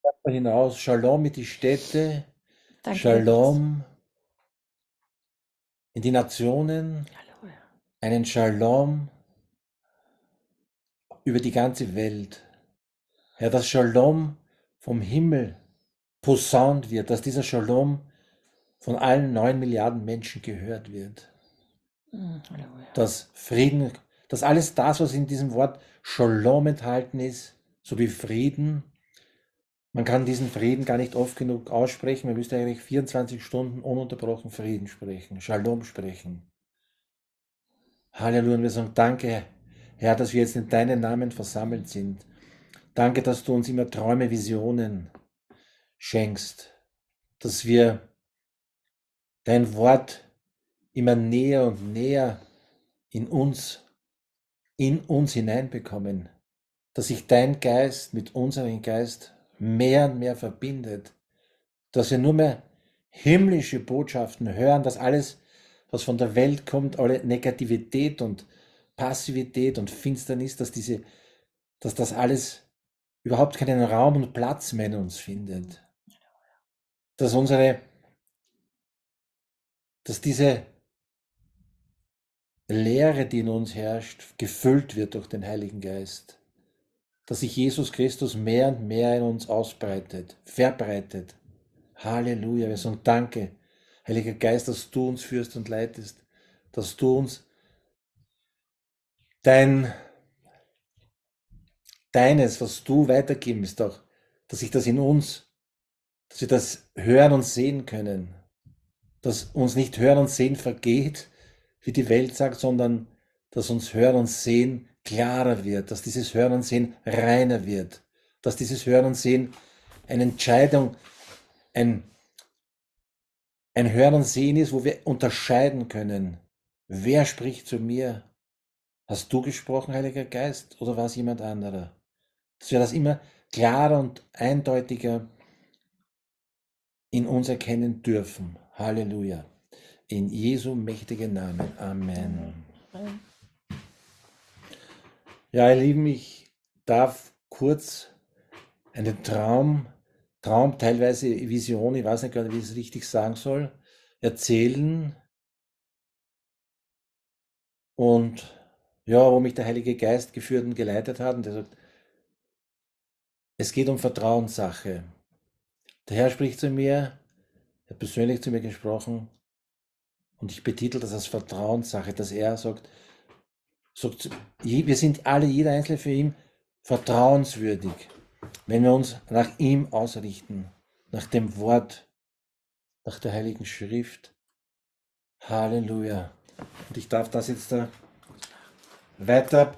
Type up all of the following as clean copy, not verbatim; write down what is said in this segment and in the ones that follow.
hinaus. Shalom in die Städte, Danke, Jesus. Shalom in die Nationen, Halleluja. einen Shalom über die ganze Welt. Herr, dass Shalom vom Himmel posaunt wird, dass dieser Shalom von allen 9 Milliarden Menschen gehört wird. Halleluja. Dass Frieden, dass alles das, was in diesem Wort Shalom enthalten ist, so wie Frieden, man kann diesen Frieden gar nicht oft genug aussprechen. Man müsste eigentlich 24 Stunden ununterbrochen Frieden sprechen, Shalom sprechen. Halleluja. Und wir sagen danke, Herr, dass wir jetzt in deinem Namen versammelt sind. Danke, dass du uns immer Träume, Visionen schenkst, dass wir dein Wort immer näher und näher in uns, in uns hineinbekommen, dass sich dein Geist mit unserem Geist mehr und mehr verbindet, dass wir nur mehr himmlische Botschaften hören, dass alles, was von der Welt kommt, alle Negativität und Passivität und Finsternis, dass das alles überhaupt keinen Raum und Platz mehr in uns findet. Dass dass diese Leere, die in uns herrscht, gefüllt wird durch den Heiligen Geist. Dass sich Jesus Christus mehr und mehr in uns ausbreitet, verbreitet. Halleluja, wir sagen danke, Heiliger Geist, dass du uns führst und leitest, dass du uns dein, deines, was du weitergibst, auch, dass sich das in uns, dass wir das hören und sehen können, dass uns nicht hören und sehen vergeht, wie die Welt sagt, sondern dass uns hören und sehen klarer wird, dass dieses Hören und Sehen reiner wird, dass dieses Hören und Sehen eine Entscheidung, ein, ein Hören und Sehen ist, wo wir unterscheiden können, wer spricht zu mir. Hast du gesprochen, Heiliger Geist, oder war es jemand anderer? Dass wir das immer klarer und eindeutiger in uns erkennen dürfen. Halleluja. In Jesu mächtigen Namen. Amen. Amen. Amen. Ja, ihr Lieben, ich darf kurz einen Traum, teilweise Vision, ich weiß nicht gerade, wie ich es richtig sagen soll, erzählen und ja, wo mich der Heilige Geist geführt und geleitet hat. Und er sagt, es geht um Vertrauenssache. Der Herr spricht zu mir, er hat persönlich zu mir gesprochen und ich betitel das als Vertrauenssache, dass er sagt, wir sind alle, jeder Einzelne für ihn, vertrauenswürdig, wenn wir uns nach ihm ausrichten, nach dem Wort, nach der Heiligen Schrift. Halleluja. Und ich darf das jetzt da weiter,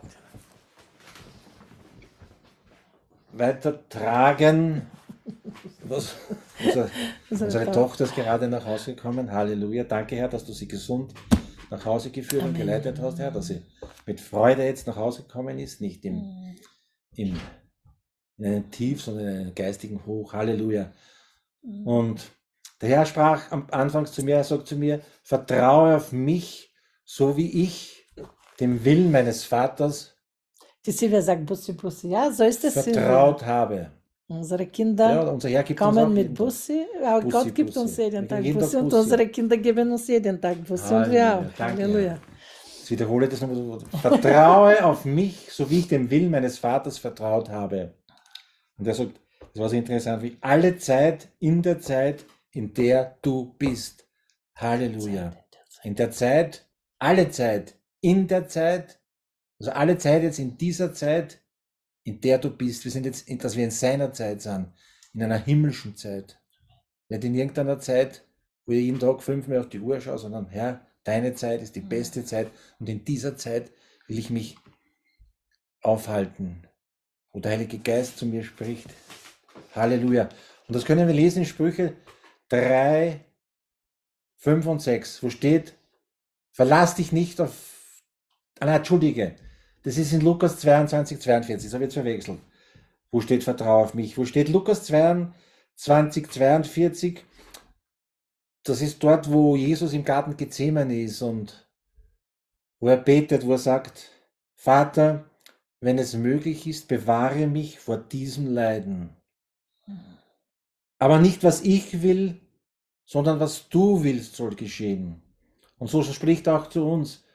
weiter tragen. Was, unsere, Unsere unsere Tochter. Tochter ist gerade nach Hause gekommen. Halleluja. Danke, Herr, dass du sie gesund nach Hause geführt und Amen. geleitet hast, Herr, dass sie mit Freude jetzt nach Hause gekommen ist, nicht im, in einem Tief, sondern in einem geistigen Hoch. Halleluja. Und der Herr sprach am Anfang zu mir, er sagt zu mir, vertraue auf mich, so wie ich dem Willen meines Vaters Die Silvia sagt Bussi, Bussi. Ja, so ist es, Silvia. vertraut habe. Unsere Ja, Kinder unser Herr gibt uns kommen auch mit jeden Tag Bussi. Ja, Bussi, Gott gibt uns Bussi. jeden Wir gehen Tag jeden Tag Bussi und Bussi. unsere Kinder geben uns jeden Tag Bussi und wir Halleluja, auch. danke Herr. Halleluja. Jetzt wiederhole das nochmal. Vertraue auf mich, so wie ich dem Willen meines Vaters vertraut habe. Und er sagt, das war so interessant, wie alle Zeit, in der Zeit, in der du bist. Halleluja. In der Zeit, alle Zeit, in der Zeit, also alle Zeit jetzt in dieser Zeit, in der du bist. Wir sind jetzt, dass wir in seiner Zeit sind, in einer himmlischen Zeit. Nicht in irgendeiner Zeit, wo ich jeden Tag 5 Mal auf die Uhr schaue, sondern Herr, deine Zeit ist die beste Zeit und in dieser Zeit will ich mich aufhalten, wo der Heilige Geist zu mir spricht. Halleluja. Und das können wir lesen in Sprüche 3, 5 und 6, wo steht, verlass dich nicht auf, entschuldige, das ist in Lukas 22, 42, das habe ich jetzt verwechselt. Wo steht Vertraue auf mich? Wo steht Lukas 22, 42? Das ist dort, wo Jesus im Garten Gethsemane ist und wo er betet, wo er sagt, Vater, wenn es möglich ist, bewahre mich vor diesem Leiden. Aber nicht, was ich will, sondern was du willst, soll geschehen. Und so spricht er auch zu uns,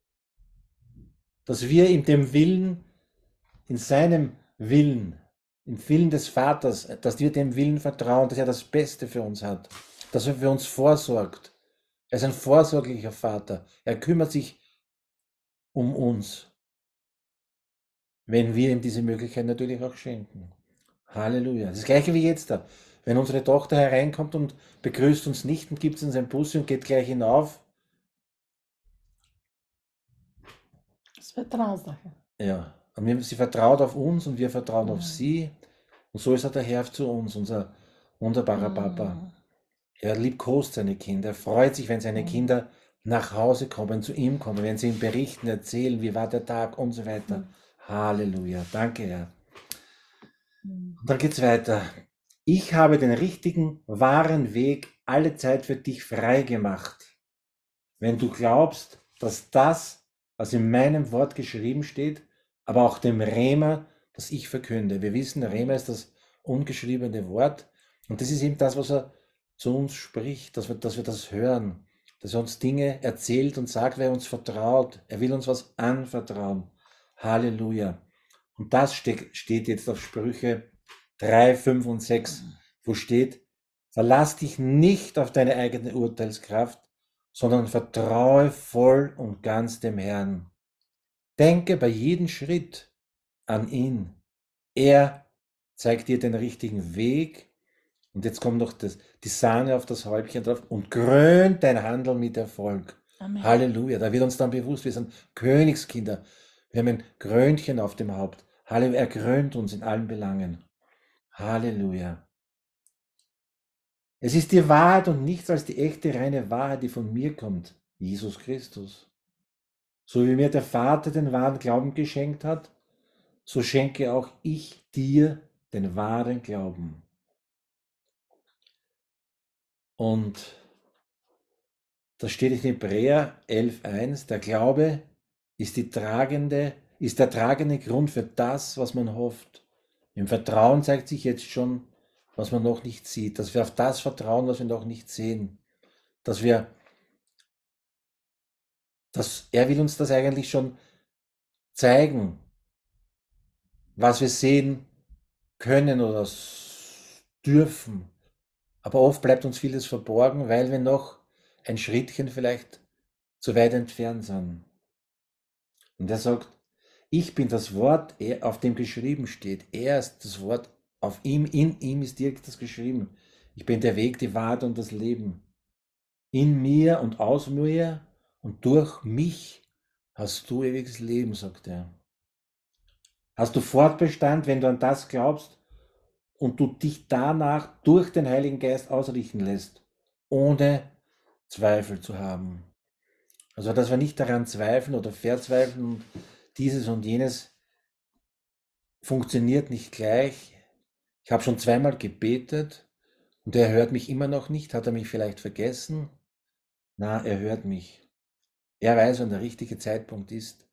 dass wir in dem Willen, in seinem Willen, im Willen des Vaters, dass wir dem Willen vertrauen, dass er das Beste für uns hat, dass er für uns vorsorgt. Er ist ein vorsorglicher Vater. Er kümmert sich um uns, wenn wir ihm diese Möglichkeit natürlich auch schenken. Halleluja. Das gleiche wie jetzt da. Wenn unsere Tochter hereinkommt und begrüßt uns nicht und gibt uns ein Bussi und geht gleich hinauf. Das ist Vertrauenssache. Ja. Und sie vertraut auf uns und wir vertrauen auf sie. Und so ist auch der Herr zu uns, unser wunderbarer Papa. Er liebkost seine Kinder. Er freut sich, wenn seine Kinder nach Hause kommen, zu ihm kommen, wenn sie ihm berichten, erzählen, wie war der Tag und so weiter. Halleluja. Danke, Herr. Und dann geht's weiter. Ich habe den richtigen, wahren Weg alle Zeit für dich frei gemacht. Wenn du glaubst, dass das, was in meinem Wort geschrieben steht, aber auch dem Rema, das ich verkünde. Wir wissen, Rema ist das ungeschriebene Wort. Und das ist eben das, was er zu uns spricht, dass wir das hören, dass er uns Dinge erzählt und sagt, wer uns vertraut. Er will uns was anvertrauen. Halleluja. Und das steht jetzt auf Sprüche 3, 5 und 6, wo steht, verlass dich nicht auf deine eigene Urteilskraft, sondern vertraue voll und ganz dem Herrn. Denke bei jedem Schritt an ihn. Er zeigt dir den richtigen Weg. Und jetzt kommt noch die Sahne auf das Häubchen drauf und krönt dein Handeln mit Erfolg. Amen. Halleluja. Da wird uns dann bewusst, wir sind Königskinder. Wir haben ein Krönchen auf dem Haupt. Halleluja. Er krönt uns in allen Belangen. Halleluja. Es ist die Wahrheit und nichts als die echte, reine Wahrheit, die von mir kommt. Jesus Christus. So wie mir der Vater den wahren Glauben geschenkt hat, so schenke auch ich dir den wahren Glauben. Und das steht in Hebräer 11,1, der Glaube ist der tragende Grund für das, was man hofft. Im Vertrauen zeigt sich jetzt schon, was man noch nicht sieht, dass wir auf das vertrauen, was wir noch nicht sehen, dass er will uns das eigentlich schon zeigen, was wir sehen können oder dürfen. Aber oft bleibt uns vieles verborgen, weil wir noch ein Schrittchen vielleicht zu weit entfernt sind. Und er sagt, ich bin das Wort, auf dem geschrieben steht. Er ist das Wort, auf ihm, in ihm ist direkt das geschrieben. Ich bin der Weg, die Wahrheit und das Leben. In mir und aus mir und durch mich hast du ewiges Leben, sagt er. Hast du Fortbestand, wenn du an das glaubst und du dich danach durch den Heiligen Geist ausrichten lässt, ohne Zweifel zu haben. Also, dass wir nicht daran zweifeln oder verzweifeln und dieses und jenes funktioniert nicht gleich. Ich habe schon zweimal gebetet und er hört mich immer noch nicht. Hat er mich vielleicht vergessen? Na, er hört mich. Er weiß, wann der richtige Zeitpunkt ist,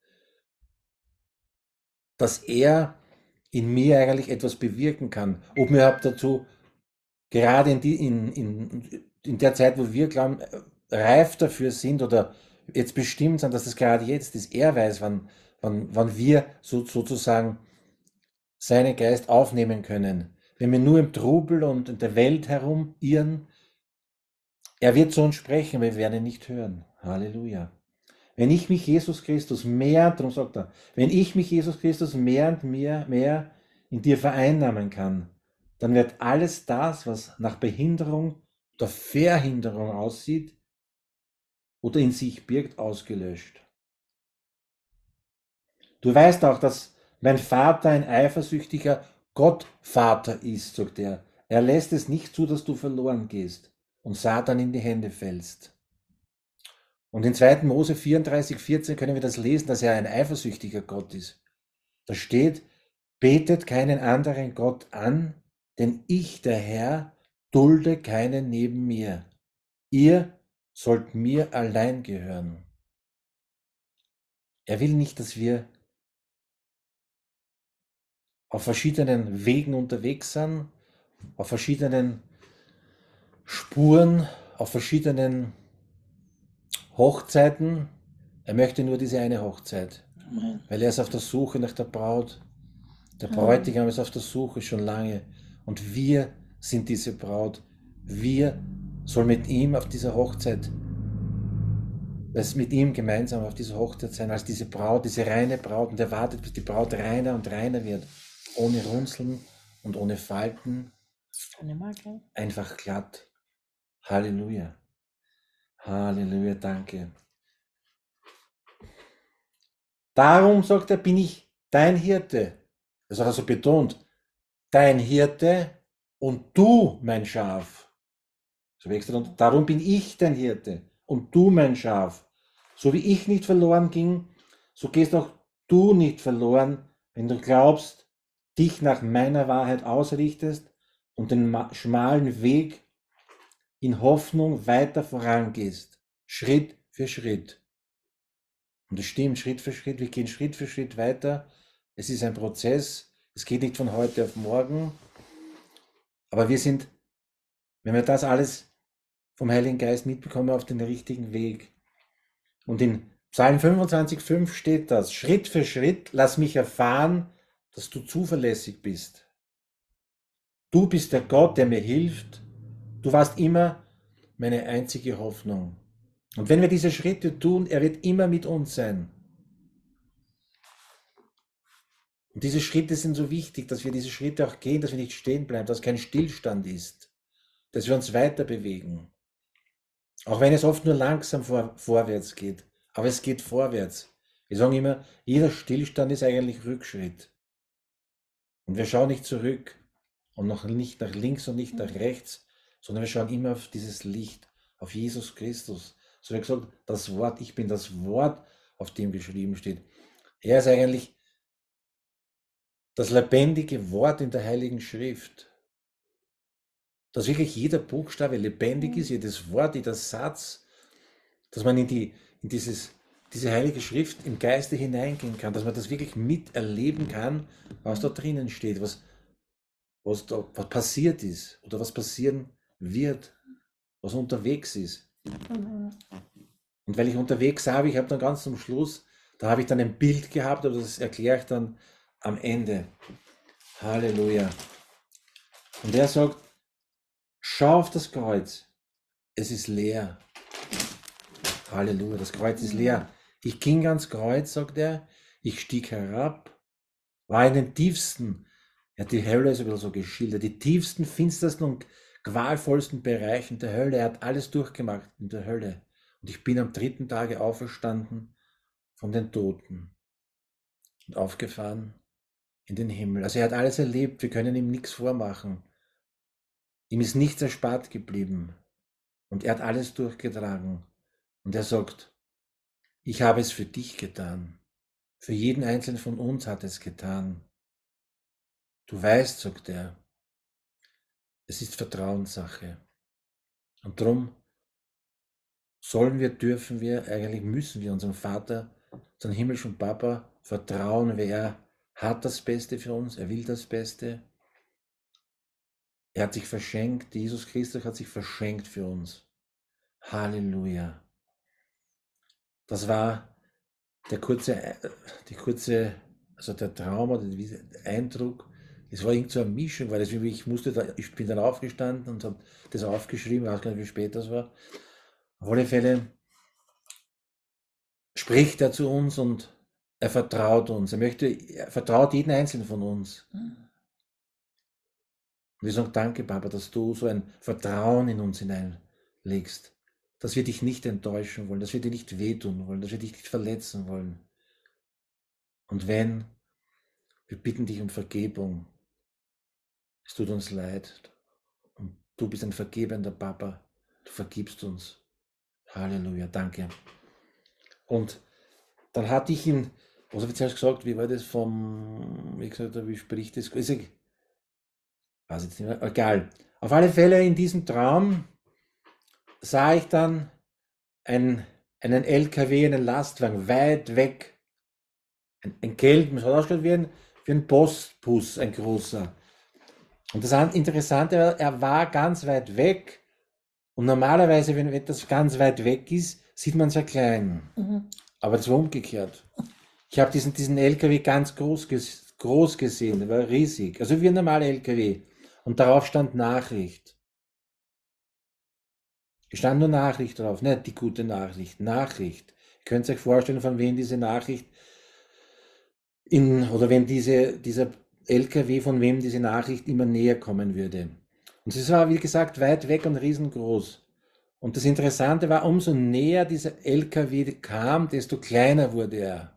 dass er in mir eigentlich etwas bewirken kann. Ob mir überhaupt dazu, gerade in der Zeit, wo wir glauben, reif dafür sind oder jetzt bestimmt sind, dass das gerade jetzt ist. Er weiß, wann wir sozusagen seinen Geist aufnehmen können. Wenn wir nur im Trubel und in der Welt herumirren, er wird zu uns sprechen, wir werden ihn nicht hören. Halleluja. Wenn ich mich Jesus Christus mehr, darum sagt er, wenn ich mich Jesus Christus mehr und mehr in dir vereinnahmen kann, dann wird alles das, was nach Behinderung oder Verhinderung aussieht oder in sich birgt, ausgelöscht. Du weißt auch, dass mein Vater ein eifersüchtiger Gottvater ist, sagt er. Er lässt es nicht zu, dass du verloren gehst und Satan in die Hände fällst. Und in 2. Mose 34,14 können wir das lesen, dass er ein eifersüchtiger Gott ist. Da steht, betet keinen anderen Gott an, denn ich, der Herr, dulde keinen neben mir. Ihr sollt mir allein gehören. Er will nicht, dass wir auf verschiedenen Wegen unterwegs sind auf verschiedenen Spuren, auf verschiedenen Hochzeiten. Er möchte nur diese eine Hochzeit, weil er ist auf der Suche nach der Braut. Der Bräutigam ist auf der Suche schon lange und wir sind diese Braut. Wir sollen mit ihm auf dieser Hochzeit, es mit ihm gemeinsam auf dieser Hochzeit sein, als diese Braut, diese reine Braut, und er wartet, bis die Braut reiner und reiner wird, ohne Runzeln und ohne Falten, einfach glatt. Halleluja. Halleluja, danke. Darum, sagt er, bin ich dein Hirte. Das hat er so betont. Dein Hirte und du mein Schaf. So extra, und darum bin ich dein Hirte und du mein Schaf. So wie ich nicht verloren ging, so gehst auch du nicht verloren, wenn du glaubst, dich nach meiner Wahrheit ausrichtest und den schmalen Weg in Hoffnung weiter vorangehst. Schritt für Schritt. Und es stimmt, Schritt für Schritt. Wir gehen Schritt für Schritt weiter. Es ist ein Prozess. Es geht nicht von heute auf morgen. Aber wir sind, wenn wir das alles vom Heiligen Geist mitbekommen, auf den richtigen Weg. Und in Psalm 25,5 steht das: Schritt für Schritt lass mich erfahren, dass du zuverlässig bist. Du bist der Gott, der mir hilft. Du warst immer meine einzige Hoffnung. Und wenn wir diese Schritte tun, er wird immer mit uns sein. Und diese Schritte sind so wichtig, dass wir diese Schritte auch gehen, dass wir nicht stehen bleiben, dass kein Stillstand ist, dass wir uns weiter bewegen. Auch wenn es oft nur langsam vorwärts geht, aber es geht vorwärts. Wir sagen immer, jeder Stillstand ist eigentlich Rückschritt. Und wir schauen nicht zurück und noch nicht nach links und nicht nach rechts, sondern wir schauen immer auf dieses Licht, auf Jesus Christus. So wie gesagt, das Wort, ich bin das Wort, auf dem geschrieben steht. Er ist eigentlich das lebendige Wort in der Heiligen Schrift. Dass wirklich jeder Buchstabe lebendig ist, jedes Wort, jeder Satz, dass man in diese Heilige Schrift im Geiste hineingehen kann, dass man das wirklich miterleben kann, was da drinnen steht, was passiert ist oder was passieren wird, was unterwegs ist. Und weil ich unterwegs habe, ich habe dann ganz zum Schluss, da habe ich dann ein Bild gehabt, aber das erkläre ich dann am Ende. Halleluja. Und er sagt, schau auf das Kreuz, es ist leer. Halleluja, das Kreuz ist leer. Ich ging ans Kreuz, sagt er, ich stieg herab, war in den tiefsten, ja, die Hölle ist ein bisschen so geschildert, die tiefsten, finstersten und qualvollsten Bereichen der Hölle. Er hat alles durchgemacht in der Hölle. Und ich bin am 3. Tage auferstanden von den Toten und aufgefahren in den Himmel. Also er hat alles erlebt, wir können ihm nichts vormachen. Ihm ist nichts erspart geblieben. Und er hat alles durchgetragen. Und er sagt, ich habe es für dich getan. Für jeden Einzelnen von uns hat es getan. Du weißt, sagt er, es ist Vertrauenssache. Und darum dürfen wir, eigentlich müssen wir unserem Vater, unserem himmlischen Papa vertrauen, weil er hat das Beste für uns, er will das Beste. Er hat sich verschenkt, Jesus Christus hat sich verschenkt für uns. Halleluja. Das war der Traum oder der Eindruck. Es war irgend so eine Mischung, weil ich bin dann aufgestanden und habe das aufgeschrieben, ich weiß gar nicht, wie spät das war. Auf alle Fälle spricht er zu uns und er vertraut uns. Er vertraut jeden Einzelnen von uns. Und wir sagen, danke, Papa, dass du so ein Vertrauen in uns hineinlegst, dass wir dich nicht enttäuschen wollen, dass wir dir nicht wehtun wollen, dass wir dich nicht verletzen wollen. Und wir bitten dich um Vergebung. Es tut uns leid. Und du bist ein vergebender Papa. Du vergibst uns. Halleluja, danke. Und dann hatte ich ihn, was habe ich zuerst gesagt, wie war das wie spricht das? Weiß jetzt nicht mehr, egal. Auf alle Fälle in diesem Traum sah ich dann einen LKW, einen Lastwagen weit weg. Ein gelben, es hat ausgeschaut wie ein Postbus, ein großer. Und das Interessante war, er war ganz weit weg. Und normalerweise, wenn etwas ganz weit weg ist, sieht man es ja klein. Mhm. Aber das war umgekehrt. Ich habe diesen LKW ganz groß gesehen, der war riesig. Also wie ein normaler LKW. Und darauf stand Nachricht. Es stand nur Nachricht drauf, nicht die gute Nachricht. Nachricht. Ihr könnt euch vorstellen, von wem diese Nachricht oder wenn dieser LKW, von wem diese Nachricht immer näher kommen würde. Und es war, wie gesagt, weit weg und riesengroß. Und das Interessante war, umso näher dieser LKW kam, desto kleiner wurde er.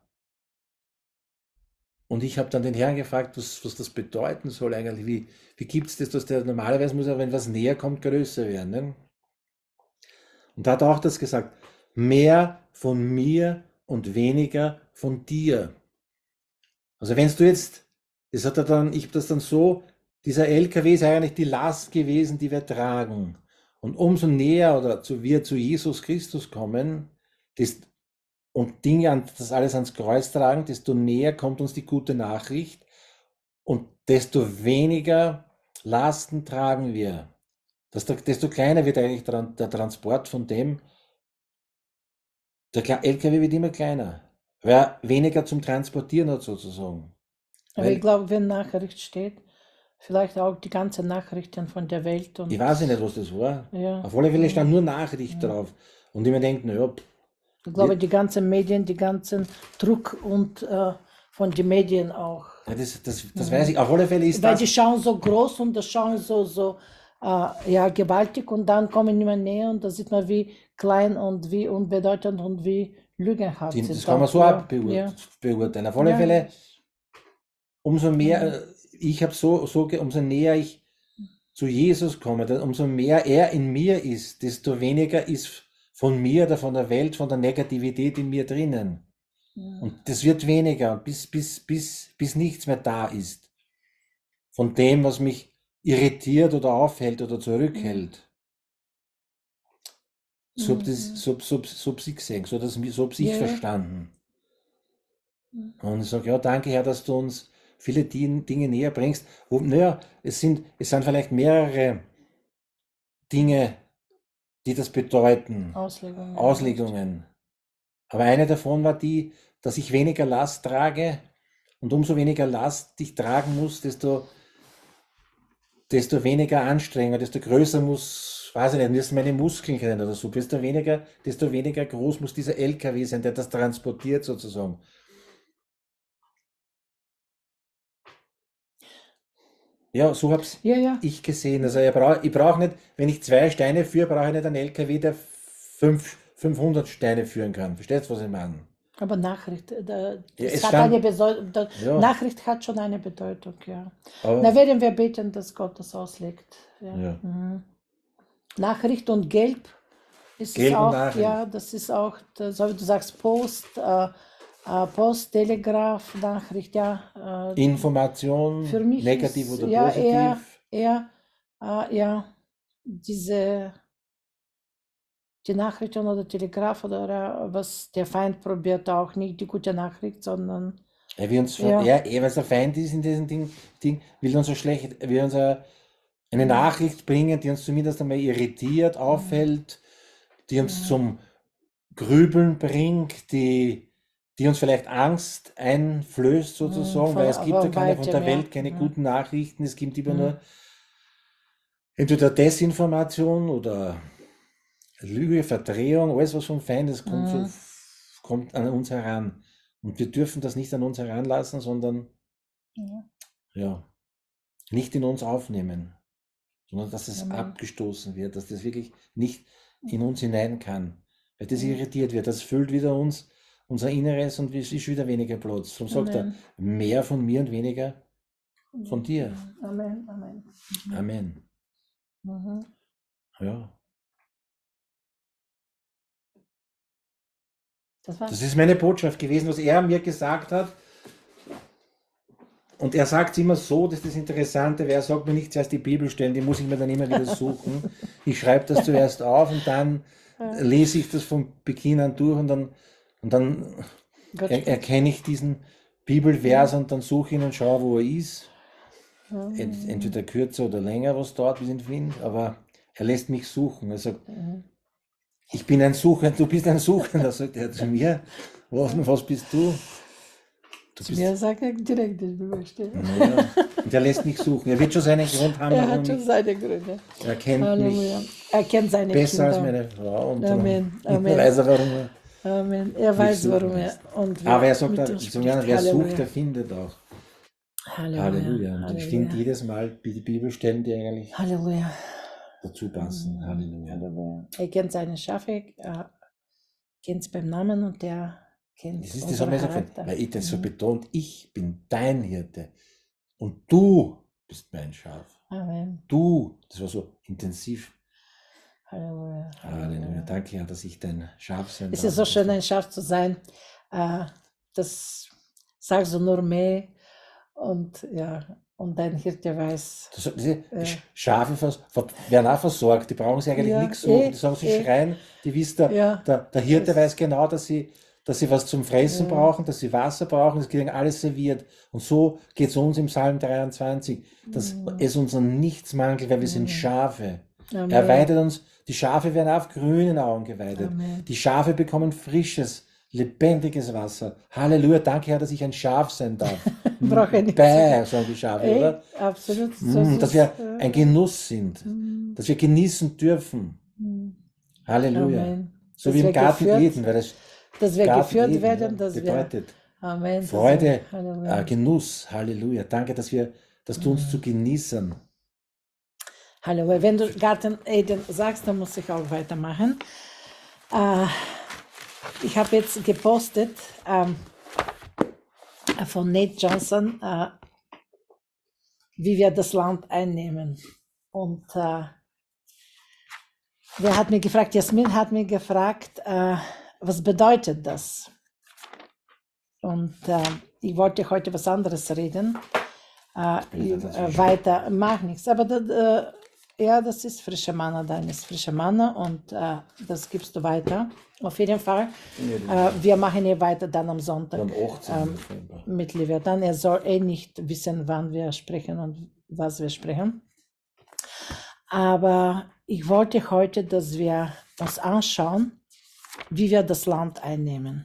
Und ich habe dann den Herrn gefragt, was das bedeuten soll eigentlich. Wie gibt es das, dass der normalerweise muss er, wenn was näher kommt, größer werden. Ne? Und da hat er auch das gesagt, mehr von mir und weniger von dir. Also wenn du jetzt, ich habe das dann so, dieser LKW ist eigentlich die Last gewesen, die wir tragen. Und umso näher wir zu Jesus Christus kommen und das alles ans Kreuz tragen, desto näher kommt uns die gute Nachricht und desto weniger Lasten tragen wir. Desto kleiner wird eigentlich der Transport von dem. Der LKW wird immer kleiner, weil er weniger zum Transportieren hat sozusagen. Aber ich Weil glaube, wenn Nachricht steht, vielleicht auch die ganzen Nachrichten von der Welt ich und weiß ja nicht, was das war. ja, Auf alle Fälle stand ja, nur Nachricht ja. drauf. Und ich mir denke, naja, Ich glaube, die ganzen Medien, die ganzen Druck und von den Medien auch. ja, das weiß ich. Auf alle Fälle ist Weil die das. schauen so groß und das schauen so ja, gewaltig und dann kommen immer näher und da sieht man, wie klein und wie unbedeutend und wie lügenhaft Das sind kann man auch. so Ja, ja, beurteilen. Auf alle ja. Fälle, umso mehr Mhm. umso näher ich zu Jesus komme, umso mehr er in mir ist, desto weniger ist von mir oder von der Welt, von der Negativität in mir drinnen. Mhm. Und das wird weniger, bis nichts mehr da ist. Von dem, was mich irritiert oder aufhält oder zurückhält. So habe Mhm. hab ich gesehen, so habe ich Ja, ja. verstanden. Und ich sage, ja, danke Herr, dass du uns viele Dinge näher bringst. Naja, es sind vielleicht mehrere Dinge, die das bedeuten, Auslegungen meinst du? Auslegungen. Aber eine davon war die, dass ich weniger Last trage und umso weniger Last ich tragen muss, desto weniger Anstrengung, desto größer muss, weiß ich nicht, müssen meine Muskeln sein oder so, desto weniger groß muss dieser LKW sein, der das transportiert sozusagen. Ja, so habe Ja, ja. ich gesehen. Also ich brauche nicht, wenn ich 2 Steine führe, brauche ich nicht einen LKW, der 500 Steine führen kann. Verstehst du, was ich meine? Aber Nachricht, Ja, es es hat eine stand, Bedeutung, ja, Nachricht hat schon eine Bedeutung, ja. aber, Da werden wir beten, dass Gott das auslegt. Ja. ja. Mhm. Nachricht und Gelb ist es Gelb und auch, ja, Nachricht. das ist auch, so wie du sagst, Post, Telegraph, Nachricht, ja. Für Information, mich negativ ist oder ja positiv. eher ja, diese, die Nachrichten oder Telegraph oder was der Feind probiert auch nicht die gute Nachricht, sondern ja. Weil es der Feind ist in diesem Ding, will uns eine Mhm. Nachricht bringen, die uns zumindest einmal irritiert, Mhm. auffällt, die uns Mhm. zum Grübeln bringt, die uns vielleicht Angst einflößt Mhm. sozusagen, weil es gibt ja Von von weitem, der ja. Welt keine Mhm. guten Nachrichten, es gibt immer Mhm. nur entweder Desinformation oder Lüge, Verdrehung, alles was vom Feind ist, Mhm. kommt an uns heran. Und wir dürfen das nicht an uns heranlassen, sondern Ja. ja, nicht in uns aufnehmen, sondern dass es Amen. abgestoßen wird, dass das wirklich nicht in uns hinein kann. Weil das Ja. irritiert wird, das füllt wieder unser Inneres und es ist wieder weniger Platz. Darum sagt er, Amen. mehr von mir und weniger von dir. Amen. Amen. Mhm. Amen. Mhm. Ja. Das Das war's. ist meine Botschaft gewesen, was er mir gesagt hat. Und er sagt es immer so, dass das Interessante wäre, er sagt mir nicht zuerst die Bibelstellen, die muss ich mir dann immer wieder suchen. Ich schreibe das zuerst auf und dann Ja. lese ich das von Beginn an durch und dann Gott spricht. erkenne ich diesen Bibelvers Ja. und dann suche ich ihn und schaue, wo er ist. entweder kürzer oder länger was dauert, bis ihn findet, aber er lässt mich suchen. Er sagt, ich bin ein Suchender, du bist ein Suchender, sagt er zu mir. Was bist du? Zu mir sagt er direkt, ich möchte. Ja. Und er lässt mich suchen. Er wird schon seinen Grund haben. Er hat schon seine Gründe. Er kennt Halleluja. mich Er kennt seine besser Kinder. als meine Frau. Und Amen. Amen. Weiß er, warum er. Amen. Er weiß, warum er. Und aber er sagt, wer sucht, der findet auch. Halleluja. Halleluja. Und ich finde jedes Mal die Bibelstellen, die eigentlich Halleluja. dazu passen. Halleluja. Halleluja. Er kennt seine Schafe, kennt es beim Namen und der kennt das ist das, weil ich das so betont, ich bin dein Hirte und du bist mein Schaf. Amen. Du, das war so intensiv. Halleluja. Halleluja. Danke, Herr, dass ich dein Schaf sein darf. Es ist so schön, ein Schaf zu sein. Das sagst du nur mehr und dein Hirte weiß. Schafe werden auch versorgt, die brauchen sich eigentlich nichts suchen. Die sagen, sie schreien, die wissen, der Hirte weiß genau, dass sie was zum Fressen brauchen, dass sie Wasser brauchen, das kriegen alles serviert. Und so geht es uns im Psalm 23, dass es uns an nichts mangelt, weil wir sind Schafe. Amen. Er weidet uns, die Schafe werden auf grünen Auen geweidet. Amen. Die Schafe bekommen frisches, lebendiges Wasser. Halleluja, danke Herr, dass ich ein Schaf sein darf. Brauche ich nicht. Sagen die Schafe, oder? Absolut. Dass wir ein Genuss sind, dass wir genießen dürfen. Halleluja. Amen. So dass wie im Garten Eden, weil das dass wir Garten geführt Eden, werden, dass bedeutet wir Amen, Freude, Genuss. Halleluja. Danke, dass du uns zu genießen. Halleluja. Wenn du Garten Eden sagst, dann muss ich auch weitermachen. Ich habe jetzt gepostet von Nate Johnson, wie wir das Land einnehmen. Und Jasmin hat mir gefragt, was bedeutet das? Und ich wollte heute was anderes reden. Weiter macht nichts. Aber das ist frische Manna, dein ist frische Manna und das gibst du weiter. Auf jeden Fall. Wir machen hier weiter dann am Sonntag. Am 18. Mit Leviathan. Er soll nicht wissen, wann wir sprechen und was wir sprechen. Aber ich wollte heute, dass wir uns anschauen, wie wir das Land einnehmen.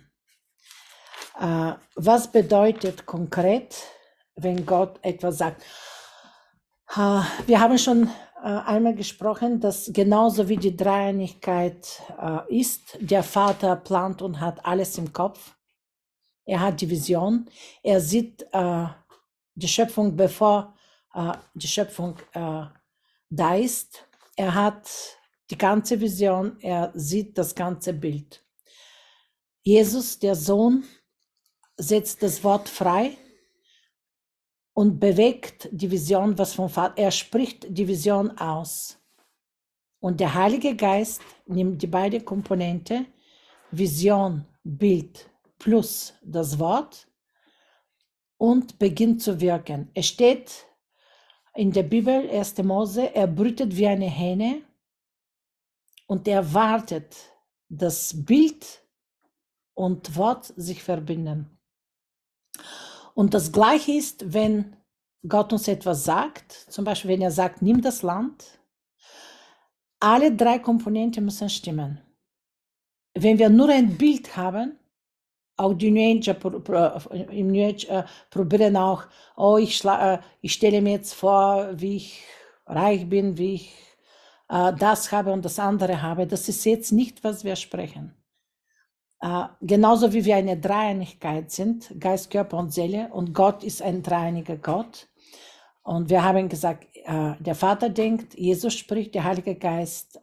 Was bedeutet konkret, wenn Gott etwas sagt? Wir haben schon einmal gesprochen, dass genauso wie die Dreieinigkeit ist, der Vater plant und hat alles im Kopf. Er hat die Vision. Er sieht die Schöpfung, bevor die Schöpfung da ist. Er hat die ganze Vision, er sieht das ganze Bild. Jesus, der Sohn, setzt das Wort frei und bewegt die Vision, was vom Vater, er spricht die Vision aus. Und der Heilige Geist nimmt die beiden Komponenten, Vision, Bild plus das Wort und beginnt zu wirken. Es steht in der Bibel, 1. Mose, er brütet wie eine Hähne und er wartet, dass Bild und Wort sich verbinden. Und das Gleiche ist, wenn Gott uns etwas sagt, zum Beispiel wenn er sagt, nimm das Land, alle drei Komponenten müssen stimmen. Wenn wir nur ein Bild haben, auch die New Age probieren auch, ich stelle mir jetzt vor, wie ich reich bin, wie ich das habe und das andere habe. Das ist jetzt nicht, was wir sprechen. Genauso wie wir eine Dreieinigkeit sind, Geist, Körper und Seele, und Gott ist ein dreieiniger Gott. Und wir haben gesagt, der Vater denkt, Jesus spricht, der Heilige Geist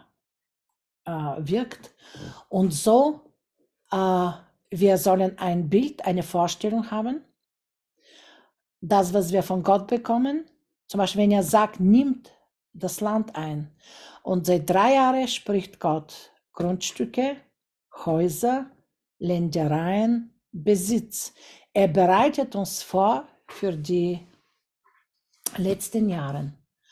wirkt. Und so, wir sollen ein Bild, eine Vorstellung haben. Das, was wir von Gott bekommen, zum Beispiel, wenn er sagt, nimmt das Land ein. Und seit 3 Jahren spricht Gott Grundstücke, Häuser, Ländereien, Besitz. Er bereitet uns vor für die letzten Jahre.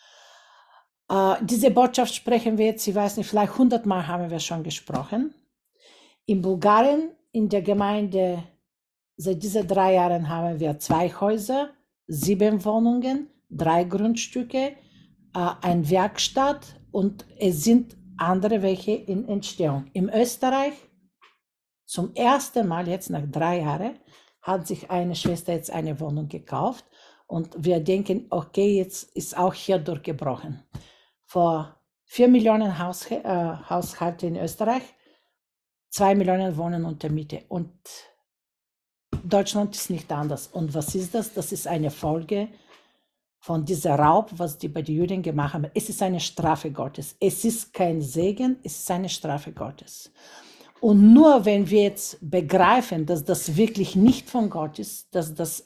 Diese Botschaft sprechen wir jetzt, ich weiß nicht, vielleicht 100 Mal haben wir schon gesprochen. In Bulgarien, in der Gemeinde, seit diesen 3 Jahren haben wir 2 Häuser, 7 Wohnungen, 3 Grundstücke, ein Werkstatt und es sind andere welche in Entstehung. In Österreich zum ersten Mal jetzt nach 3 Jahren hat sich eine Schwester jetzt eine Wohnung gekauft und wir denken, okay, jetzt ist auch hier durchgebrochen. Vor 4 Millionen Haushalte in Österreich, 2 Millionen wohnen unter Miete und Deutschland ist nicht anders. Und was ist das? Das ist eine Folge von dieser Raub, was die bei den Juden gemacht haben. Es ist eine Strafe Gottes. Es ist kein Segen, es ist eine Strafe Gottes. Und nur wenn wir jetzt begreifen, dass das wirklich nicht von Gott ist, dass das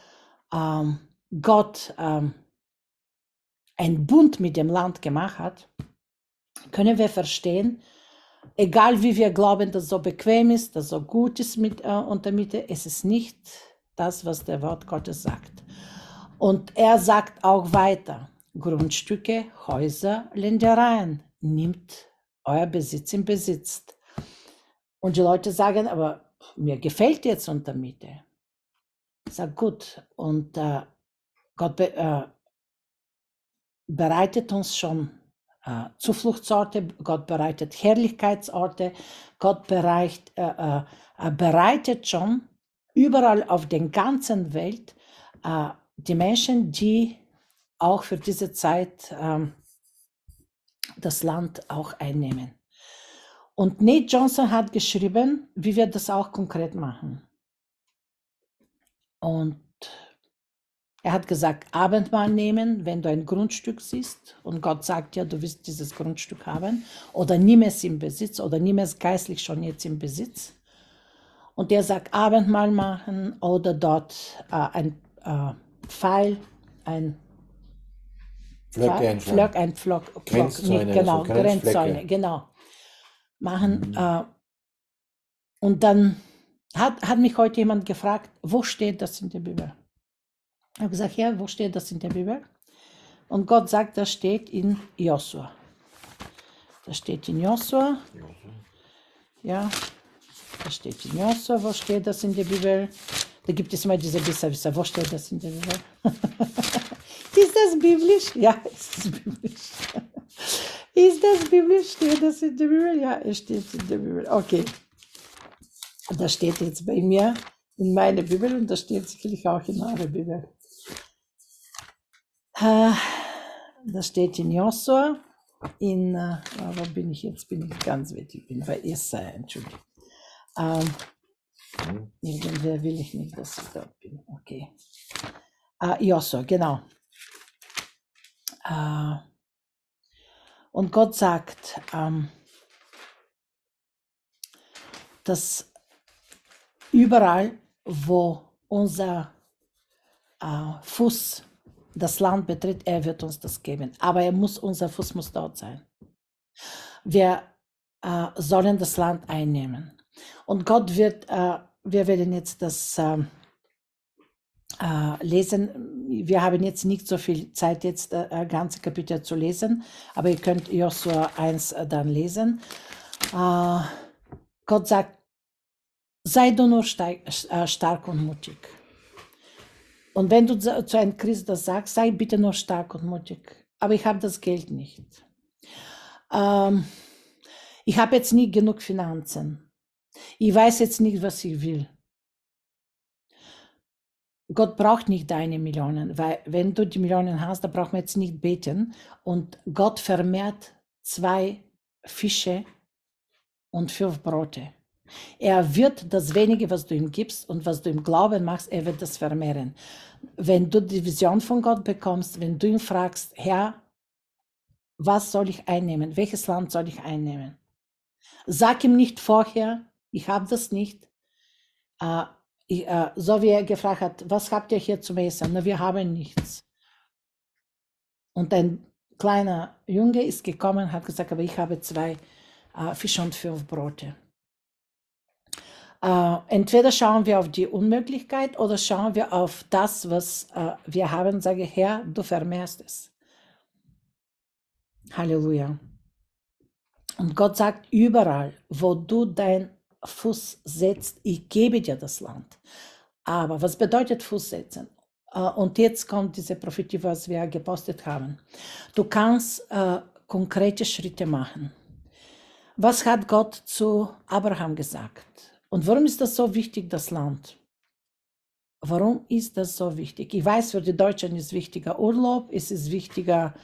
Gott einen Bund mit dem Land gemacht hat, können wir verstehen, egal wie wir glauben, dass so bequem ist, dass so gut ist unter Miete, es ist nicht das, was der Wort Gottes sagt. Und er sagt auch weiter, Grundstücke, Häuser, Ländereien, nimmt euer Besitz in Besitz. Und die Leute sagen, aber mir gefällt jetzt unter Miete. Ich sage, gut, und Gott bereitet uns schon Zufluchtsorte, Gott bereitet Herrlichkeitsorte, Gott bereitet schon überall auf der ganzen Welt die Menschen, die auch für diese Zeit das Land auch einnehmen. Und Nate Johnson hat geschrieben, wie wir das auch konkret machen. Und er hat gesagt, Abendmahl nehmen, wenn du ein Grundstück siehst und Gott sagt ja, du willst dieses Grundstück haben oder nimm es in Besitz oder nimm es geistlich schon jetzt in Besitz. Und er sagt, Abendmahl machen oder dort ein Pfeil, ein Pflock, genau, Grenzzäune, genau, machen. Und dann hat mich heute jemand gefragt, wo steht das in der Bibel? Ich habe gesagt, ja, wo steht das in der Bibel? Und Gott sagt, das steht in Josua. Das steht in Josua. Ja, das steht in Josua. Wo steht das in der Bibel? Da gibt es immer diese Besserwisser. Wo steht das in der Bibel? Ist das biblisch? Ja, ist das biblisch. Ist das biblisch? Steht das in der Bibel? Ja, es steht in der Bibel. Okay. Das steht jetzt bei mir in meiner Bibel und das steht sicherlich auch in eurer Bibel. Das steht in Josua, wo bin ich jetzt? Bin ich ganz weg, ich bin bei Jesaja, Entschuldigung. Irgendwer will ich nicht, dass ich dort bin. Okay. Josua, genau. Und Gott sagt, dass überall, wo unser Fuß das Land betritt, er wird uns das geben. Aber unser Fuß muss dort sein. Wir sollen das Land einnehmen. Und Gott wird, wir werden jetzt das lesen. Wir haben jetzt nicht so viel Zeit, jetzt ganze Kapitel zu lesen, aber ihr könnt Josua 1 dann lesen. Gott sagt, sei du nur stark und mutig. Und wenn du zu einem Christ das sagst, sei bitte nur stark und mutig. Aber ich habe das Geld nicht. Ich habe jetzt nicht genug Finanzen. Ich weiß jetzt nicht, was ich will. Gott braucht nicht deine Millionen, weil wenn du die Millionen hast, da braucht man jetzt nicht beten. Und Gott vermehrt 2 Fische und 5 Brote. Er wird das Wenige, was du ihm gibst und was du im Glauben machst, er wird das vermehren. Wenn du die Vision von Gott bekommst, wenn du ihn fragst, Herr, was soll ich einnehmen? Welches Land soll ich einnehmen? Sag ihm nicht vorher, ich habe das nicht. So wie er gefragt hat, was habt ihr hier zum Essen? Na, wir haben nichts. Und ein kleiner Junge ist gekommen und hat gesagt, aber ich habe 2 Fische und 5 Brote. Entweder schauen wir auf die Unmöglichkeit oder schauen wir auf das, was wir haben, sage Herr, du vermehrst es. Halleluja. Und Gott sagt, überall, wo du dein Fuß setzt, ich gebe dir das Land. Aber was bedeutet Fuß setzen? Und jetzt kommt diese Prophetie, was wir gepostet haben. Du kannst konkrete Schritte machen. Was hat Gott zu Abraham gesagt? Und warum ist das so wichtig, das Land? Warum ist das so wichtig? Ich weiß, für die Deutschen ist wichtiger Urlaub, es ist wichtiger,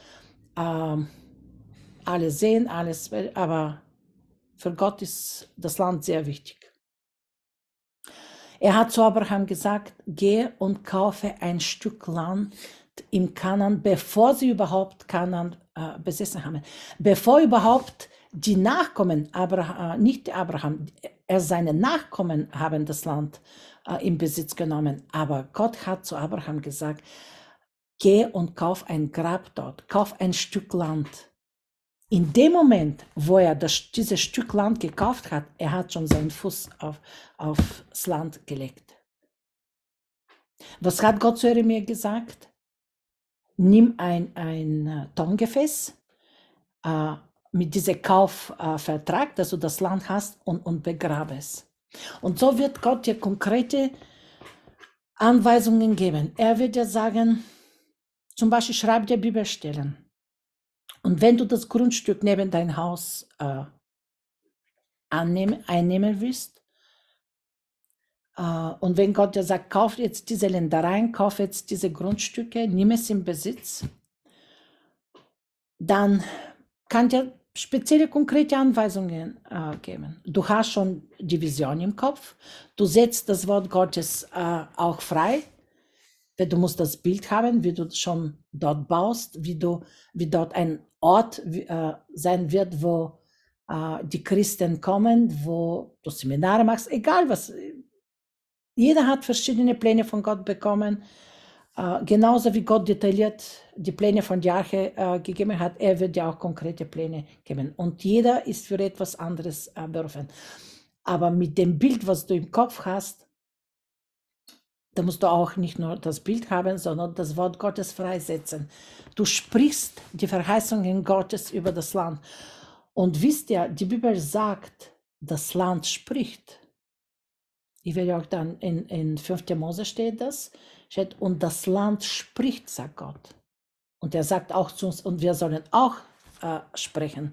alles sehen, alles, aber für Gott ist das Land sehr wichtig. Er hat zu Abraham gesagt, geh und kaufe ein Stück Land im Kanaan, bevor sie überhaupt Kanaan besessen haben. Bevor überhaupt die Nachkommen, nicht Abraham, seine Nachkommen haben das Land in Besitz genommen. Aber Gott hat zu Abraham gesagt, geh und kauf ein Grab dort, kauf ein Stück Land. In dem Moment, wo er dieses Stück Land gekauft hat, er hat schon seinen Fuß aufs Land gelegt. Was hat Gott zu Jeremia gesagt? Nimm ein Tongefäß mit diesem Kaufvertrag, dass du das Land hast, und begrabe es. Und so wird Gott dir konkrete Anweisungen geben. Er wird dir sagen, zum Beispiel schreib dir Bibelstellen. Und wenn du das Grundstück neben dein Haus einnehmen willst, und wenn Gott dir sagt, kauf jetzt diese Ländereien, kauf jetzt diese Grundstücke, nimm es in Besitz, dann kann dir spezielle, konkrete Anweisungen geben. Du hast schon die Vision im Kopf, du setzt das Wort Gottes auch frei, du musst das Bild haben, wie du schon dort baust, wie dort ein Ort sein wird, wo die Christen kommen, wo du Seminare machst, egal was. Jeder hat verschiedene Pläne von Gott bekommen, genauso wie Gott detailliert die Pläne von der Arche gegeben hat, er wird dir auch konkrete Pläne geben. Und jeder ist für etwas anderes berufen. Aber mit dem Bild, was du im Kopf hast, da musst du auch nicht nur das Bild haben, sondern das Wort Gottes freisetzen. Du sprichst die Verheißungen Gottes über das Land. Und wisst ihr, die Bibel sagt, das Land spricht. Ich werde auch dann in 5. Mose steht das. Und das Land spricht, sagt Gott. Und er sagt auch zu uns, und wir sollen auch sprechen.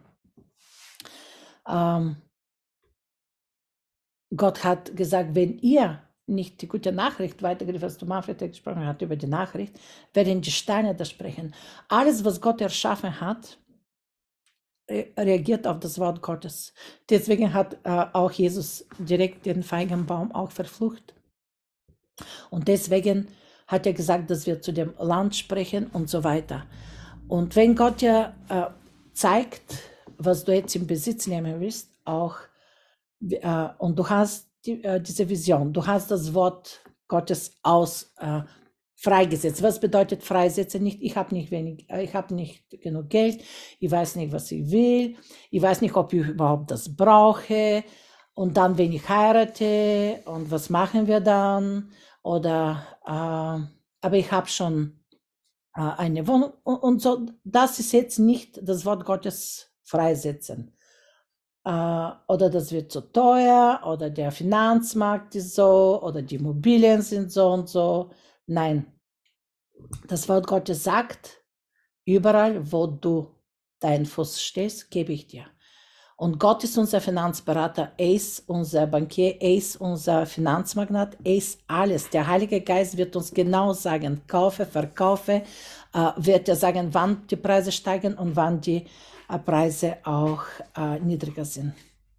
Gott hat gesagt, wenn ihr nicht die gute Nachricht weitergeliefert, was du Manfred gesprochen hat über die Nachricht, werden die Steine das sprechen. Alles, was Gott erschaffen hat, reagiert auf das Wort Gottes. Deswegen hat auch Jesus direkt den Feigenbaum auch verflucht. Und deswegen hat er gesagt, dass wir zu dem Land sprechen und so weiter. Und wenn Gott dir zeigt, was du jetzt in Besitz nehmen willst, auch, und du hast diese Vision, du hast das Wort Gottes freigesetzt. Was bedeutet freisetzen? Nicht, ich habe nicht genug Geld, ich weiß nicht, was ich will, ich weiß nicht, ob ich überhaupt das brauche, und dann, wenn ich heirate, und was machen wir dann? Oder, aber ich habe schon eine Wohnung, und so. Das ist jetzt nicht das Wort Gottes freisetzen. Oder das wird zu teuer, oder der Finanzmarkt ist so, oder die Immobilien sind so und so. Nein, das Wort Gottes sagt, überall, wo du deinen Fuß stehst, gebe ich dir. Und Gott ist unser Finanzberater, er ist unser Bankier, er ist unser Finanzmagnat, er ist alles. Der Heilige Geist wird uns genau sagen, kaufe, verkaufe, wird er sagen, wann die Preise steigen und wann die Preise auch niedriger sind.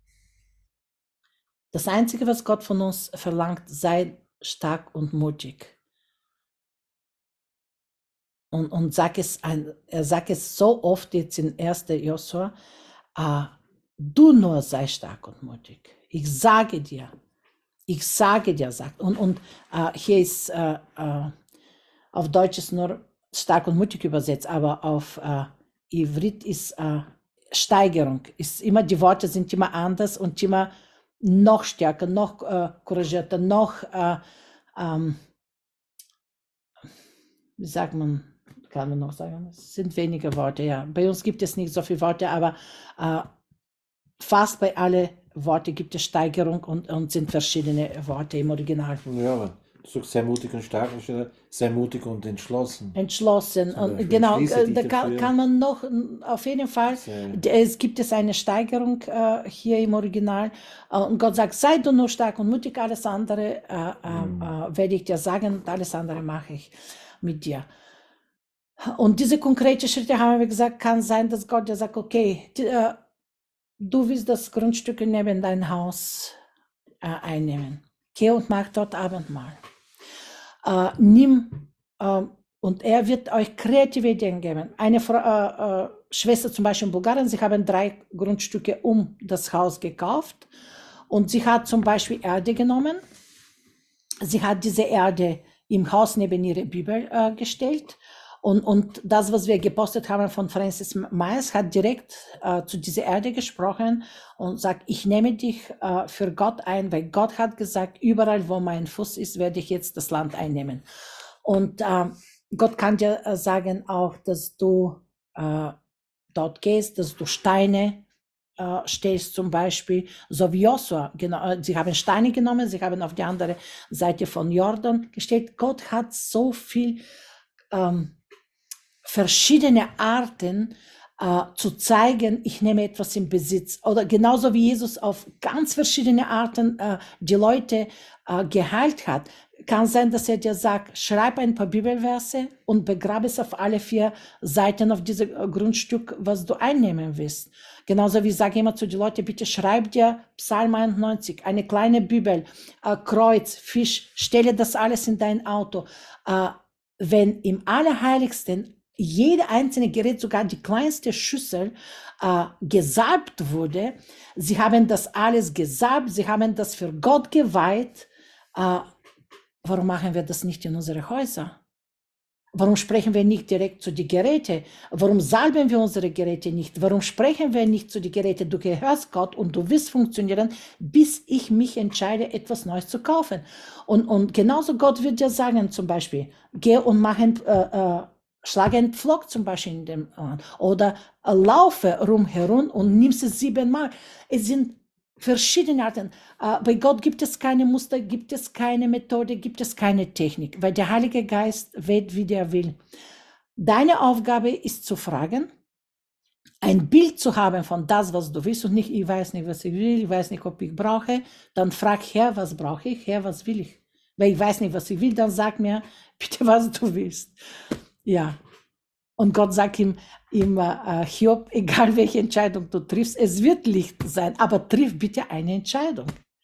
Das Einzige, was Gott von uns verlangt, sei stark und mutig. Und er sagt es so oft jetzt in 1. Josua, du nur sei stark und mutig. Ich sage dir, sagt. Und hier ist auf Deutsch ist nur stark und mutig übersetzt, aber auf Ivrit ist Steigerung. Die Worte sind immer anders und immer noch stärker, noch couragierter, noch, wie sagt man, kann man noch sagen, es sind wenige Worte, ja. Bei uns gibt es nicht so viele Worte, aber fast bei allen Worten gibt es Steigerung und sind verschiedene Worte im Original. Ja, aber Sei mutig und stark, sei mutig und entschlossen. Entschlossen. Und genau, da kann man noch auf jeden Fall, es gibt eine Steigerung hier im Original. Und Gott sagt, sei du nur stark und mutig, alles andere werde ich dir sagen und alles andere mache ich mit dir. Und diese konkreten Schritte, haben wir gesagt, kann sein, dass Gott dir sagt, okay, du willst das Grundstück neben dein Haus einnehmen. Geh und mach dort Abendmahl. Und er wird euch kreative Ideen geben. Eine Schwester zum Beispiel in Bulgarien, sie haben 3 Grundstücke um das Haus gekauft und sie hat zum Beispiel Erde genommen. Sie hat diese Erde im Haus neben ihre Bibel gestellt. Und das, was wir gepostet haben von Francis Myers, hat direkt zu dieser Erde gesprochen und sagt, ich nehme dich für Gott ein, weil Gott hat gesagt, überall, wo mein Fuß ist, werde ich jetzt das Land einnehmen. Und Gott kann dir sagen auch, dass du dort gehst, dass du Steine stellst zum Beispiel, so wie Josua. Genau, sie haben Steine genommen, sie haben auf die andere Seite von Jordan gestellt. Gott hat so viel verschiedene Arten zu zeigen, ich nehme etwas in Besitz. Oder genauso wie Jesus auf ganz verschiedene Arten die Leute geheilt hat. Kann sein, dass er dir sagt, schreib ein paar Bibelverse und begrabe es auf alle 4 Seiten auf diesem Grundstück, was du einnehmen willst. Genauso wie ich sage immer zu den Leuten, bitte schreib dir Psalm 91, eine kleine Bibel, Kreuz, Fisch, stelle das alles in dein Auto. Wenn im Allerheiligsten jede einzelne Gerät, sogar die kleinste Schüssel, gesalbt wurde, sie haben das alles gesalbt, sie haben das für Gott geweiht. Warum machen wir das nicht in unsere Häuser? Warum sprechen wir nicht direkt zu den Geräten? Warum salben wir unsere Geräte nicht? Warum sprechen wir nicht zu den Geräten? Du gehörst Gott und du wirst funktionieren, bis ich mich entscheide, etwas Neues zu kaufen. Und genauso Gott wird dir sagen, zum Beispiel, geh und schlage einen Pflock zum Beispiel in dem oder laufe rumherum und nimmst es 7-mal. Es sind verschiedene Arten. Bei Gott gibt es keine Muster, gibt es keine Methode, gibt es keine Technik, weil der Heilige Geist weht, wie der will. Deine Aufgabe ist zu fragen, ein Bild zu haben von das, was du willst und nicht, ich weiß nicht, was ich will, ich weiß nicht, ob ich brauche. Dann frag, Herr, was brauche ich? Herr, was will ich? Weil ich weiß nicht, was ich will, dann sag mir bitte, was du willst. Ja. Und Gott sagt ihm Hiob, egal welche Entscheidung du triffst, es wird Licht sein, aber triff bitte eine Entscheidung.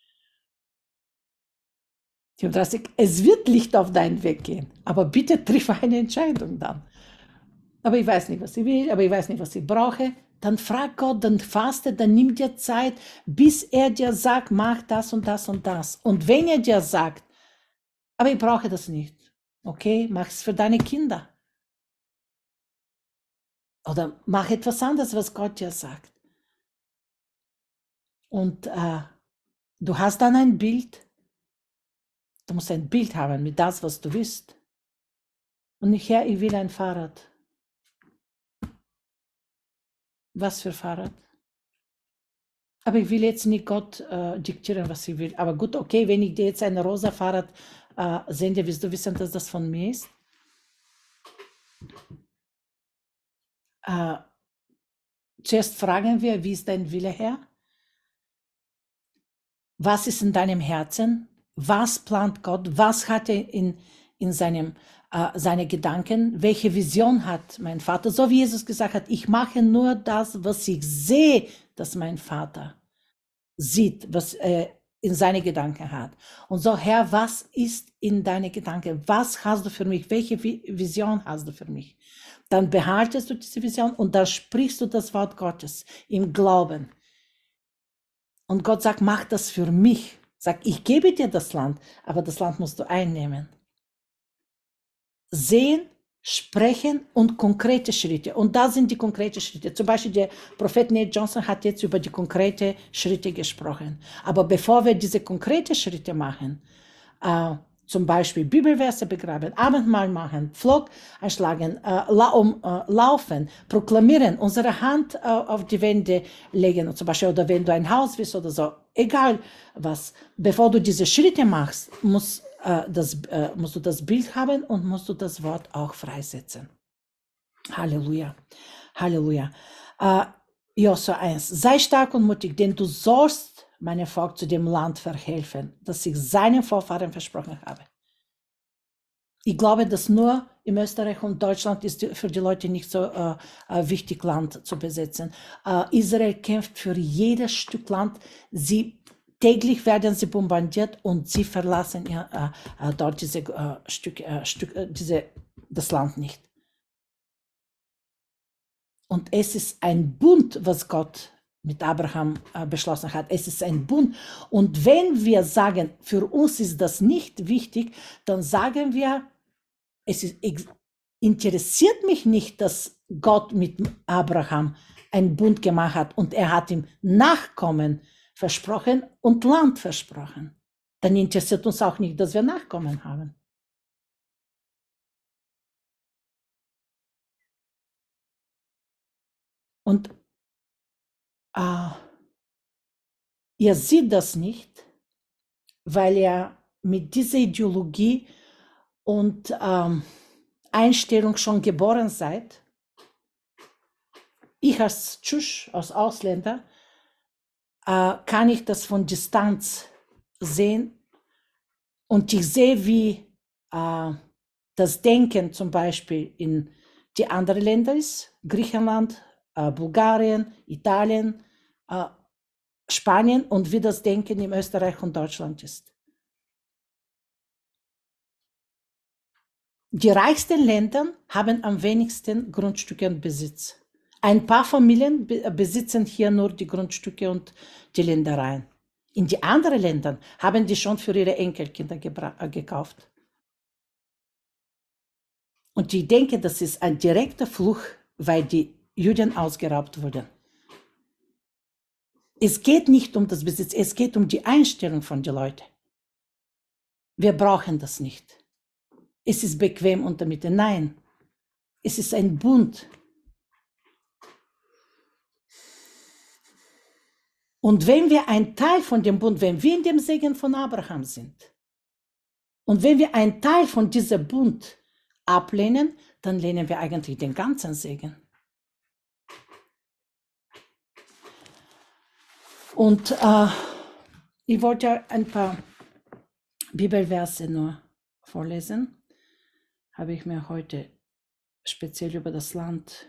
Hiob 30, es wird Licht auf deinen Weg gehen, aber bitte triff eine Entscheidung dann. Aber ich weiß nicht, was ich will, aber ich weiß nicht, was ich brauche. Dann frag Gott, dann faste, dann nimm dir Zeit, bis er dir sagt, mach das und das und das. Und wenn er dir sagt, aber ich brauche das nicht, okay, mach es für deine Kinder. Oder mach etwas anderes, was Gott dir sagt. Und du hast dann ein Bild. Du musst ein Bild haben mit das, was du willst. Und nicht, Herr, ich will ein Fahrrad. Was für Fahrrad? Aber ich will jetzt nicht Gott diktieren, was ich will. Aber gut, okay, wenn ich dir jetzt ein rosa Fahrrad sende, willst du wissen, dass das von mir ist? Zuerst fragen wir, wie ist dein Wille, Herr? Was ist in deinem Herzen? Was plant Gott? Was hat er in seine Gedanken? Welche Vision hat mein Vater? So wie Jesus gesagt hat, ich mache nur das, was ich sehe, dass mein Vater sieht, was er in seine Gedanken hat. Und so, Herr, was ist in deine Gedanken? Was hast du für mich? Welche Vision hast du für mich? Dann behaltest du diese Vision und dann sprichst du das Wort Gottes im Glauben. Und Gott sagt, mach das für mich. Sag, ich gebe dir das Land, aber das Land musst du einnehmen. Sehen, sprechen und konkrete Schritte. Und da sind die konkreten Schritte. Zum Beispiel der Prophet Nate Johnson hat jetzt über die konkreten Schritte gesprochen. Aber bevor wir diese konkreten Schritte machen, zum Beispiel Bibelverse begraben, Abendmahl machen, Pflock einschlagen, laufen, proklamieren, unsere Hand auf die Wände legen, zum Beispiel, oder wenn du ein Haus willst oder so, egal was. Bevor du diese Schritte machst, muss musst du das Bild haben und musst du das Wort auch freisetzen. Halleluja. Halleluja. Josua 1. Sei stark und mutig, denn du sollst meinem Volk zu dem Land verhelfen, das ich seinen Vorfahren versprochen habe. Ich glaube, dass nur in Österreich und Deutschland ist für die Leute nicht so wichtig, Land zu besetzen. Israel kämpft für jedes Stück Land. Täglich werden sie bombardiert und sie verlassen dort das Land nicht. Und es ist ein Bund, was Gott mit Abraham beschlossen hat. Es ist ein Bund. Und wenn wir sagen, für uns ist das nicht wichtig, dann sagen wir, interessiert mich nicht, dass Gott mit Abraham einen Bund gemacht hat und er hat ihm Nachkommen versprochen und Land versprochen. Dann interessiert uns auch nicht, dass wir Nachkommen haben. Und ihr seht das nicht, weil ihr mit dieser Ideologie und Einstellung schon geboren seid. Ich als Tschüss, als Ausländer, kann ich das von Distanz sehen und ich sehe, wie das Denken zum Beispiel in die anderen Länder ist, Griechenland, Bulgarien, Italien, Spanien und wie das Denken in Österreich und Deutschland ist. Die reichsten Länder haben am wenigsten Grundstücke und Besitz. Ein paar Familien besitzen hier nur die Grundstücke und die Ländereien. In die anderen Ländern haben die schon für ihre Enkelkinder gekauft. Und ich denke, das ist ein direkter Fluch, weil die Juden ausgeraubt wurden. Es geht nicht um das Besitz, es geht um die Einstellung von den Leuten. Wir brauchen das nicht. Es ist bequem unter Mitte. Nein, es ist ein Bund. Und wenn wir ein Teil von dem Bund, wenn wir in dem Segen von Abraham sind und wenn wir ein Teil von diesem Bund ablehnen, dann lehnen wir eigentlich den ganzen Segen. Und ich wollte ein paar Bibelverse nur vorlesen. Habe ich mir heute speziell über das Land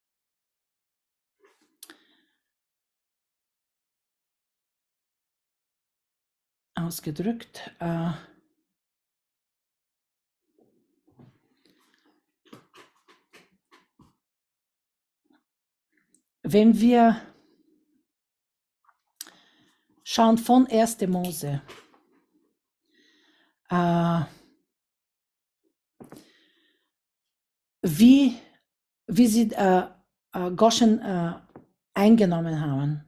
ausgedrückt. Wenn wir schauen von 1. Mose, wie sie Goshen eingenommen haben.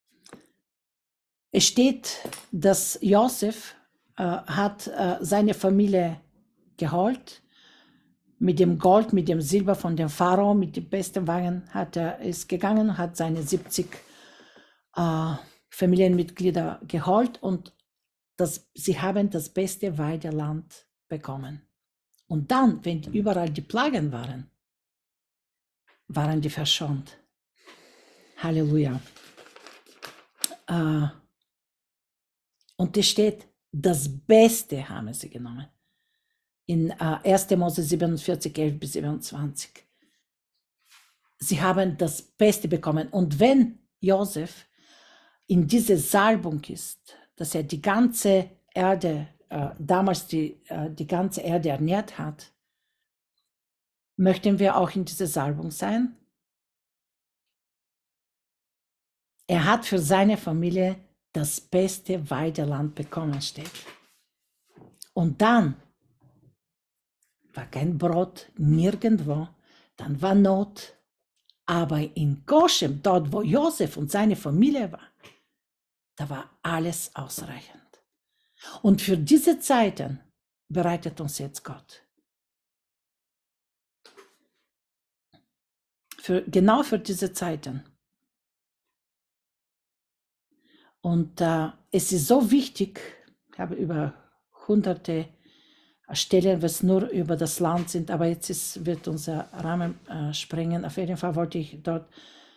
Es steht, dass Josef hat seine Familie geholt, mit dem Gold, mit dem Silber von dem Pharao, mit dem besten Wagen ist gegangen, hat seine 70 Familienmitglieder geholt und sie haben das beste Weideland bekommen. Und dann, wenn überall die Plagen waren, waren die verschont. Halleluja. Und es steht, das Beste haben sie genommen. In 1. Mose 47, 11 bis 27. Sie haben das Beste bekommen. Und wenn Josef in diese Salbung ist, dass er die ganze Erde, damals die ganze Erde ernährt hat, möchten wir auch in dieser Salbung sein? Er hat für seine Familie das beste Weideland bekommen, steht. Und dann war kein Brot nirgendwo, dann war Not. Aber in Goshen, dort wo Josef und seine Familie war, da war alles ausreichend. Und für diese Zeiten bereitet uns jetzt Gott. Genau für diese Zeiten. Und es ist so wichtig, ich habe über hunderte Stellen, was nur über das Land sind, aber wird unser Rahmen sprengen. Auf jeden Fall wollte ich dort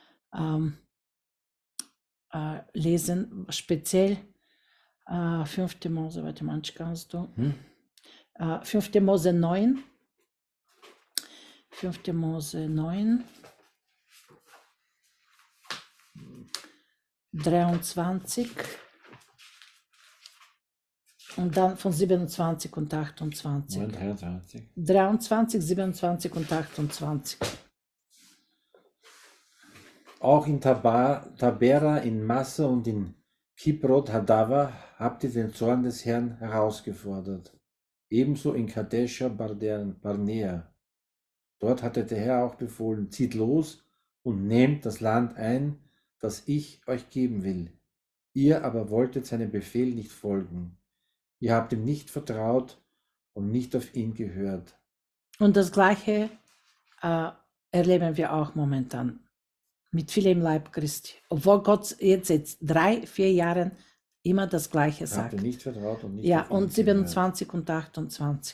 lesen, speziell 5. Mose, warte, manch kannst du. 5. Mose 9. 5. Mose 9. 23 und dann von 27 und 28. 23. 23, 27 und 28. Auch in Tabera, in Massa und in Kibrot Hadava habt ihr den Zorn des Herrn herausgefordert. Ebenso in Kadesha Barnea. Dort hatte der Herr auch befohlen, zieht los und nehmt das Land ein, das ich euch geben will. Ihr aber wolltet seinem Befehl nicht folgen. Ihr habt ihm nicht vertraut und nicht auf ihn gehört. Und das Gleiche erleben wir auch momentan mit vielen im Leib Christi. Obwohl Gott jetzt seit 3, 4 Jahren immer das Gleiche sagt. Habt ihr nicht vertraut und nicht Ja, auf ihn und 27 gehört. Und 28.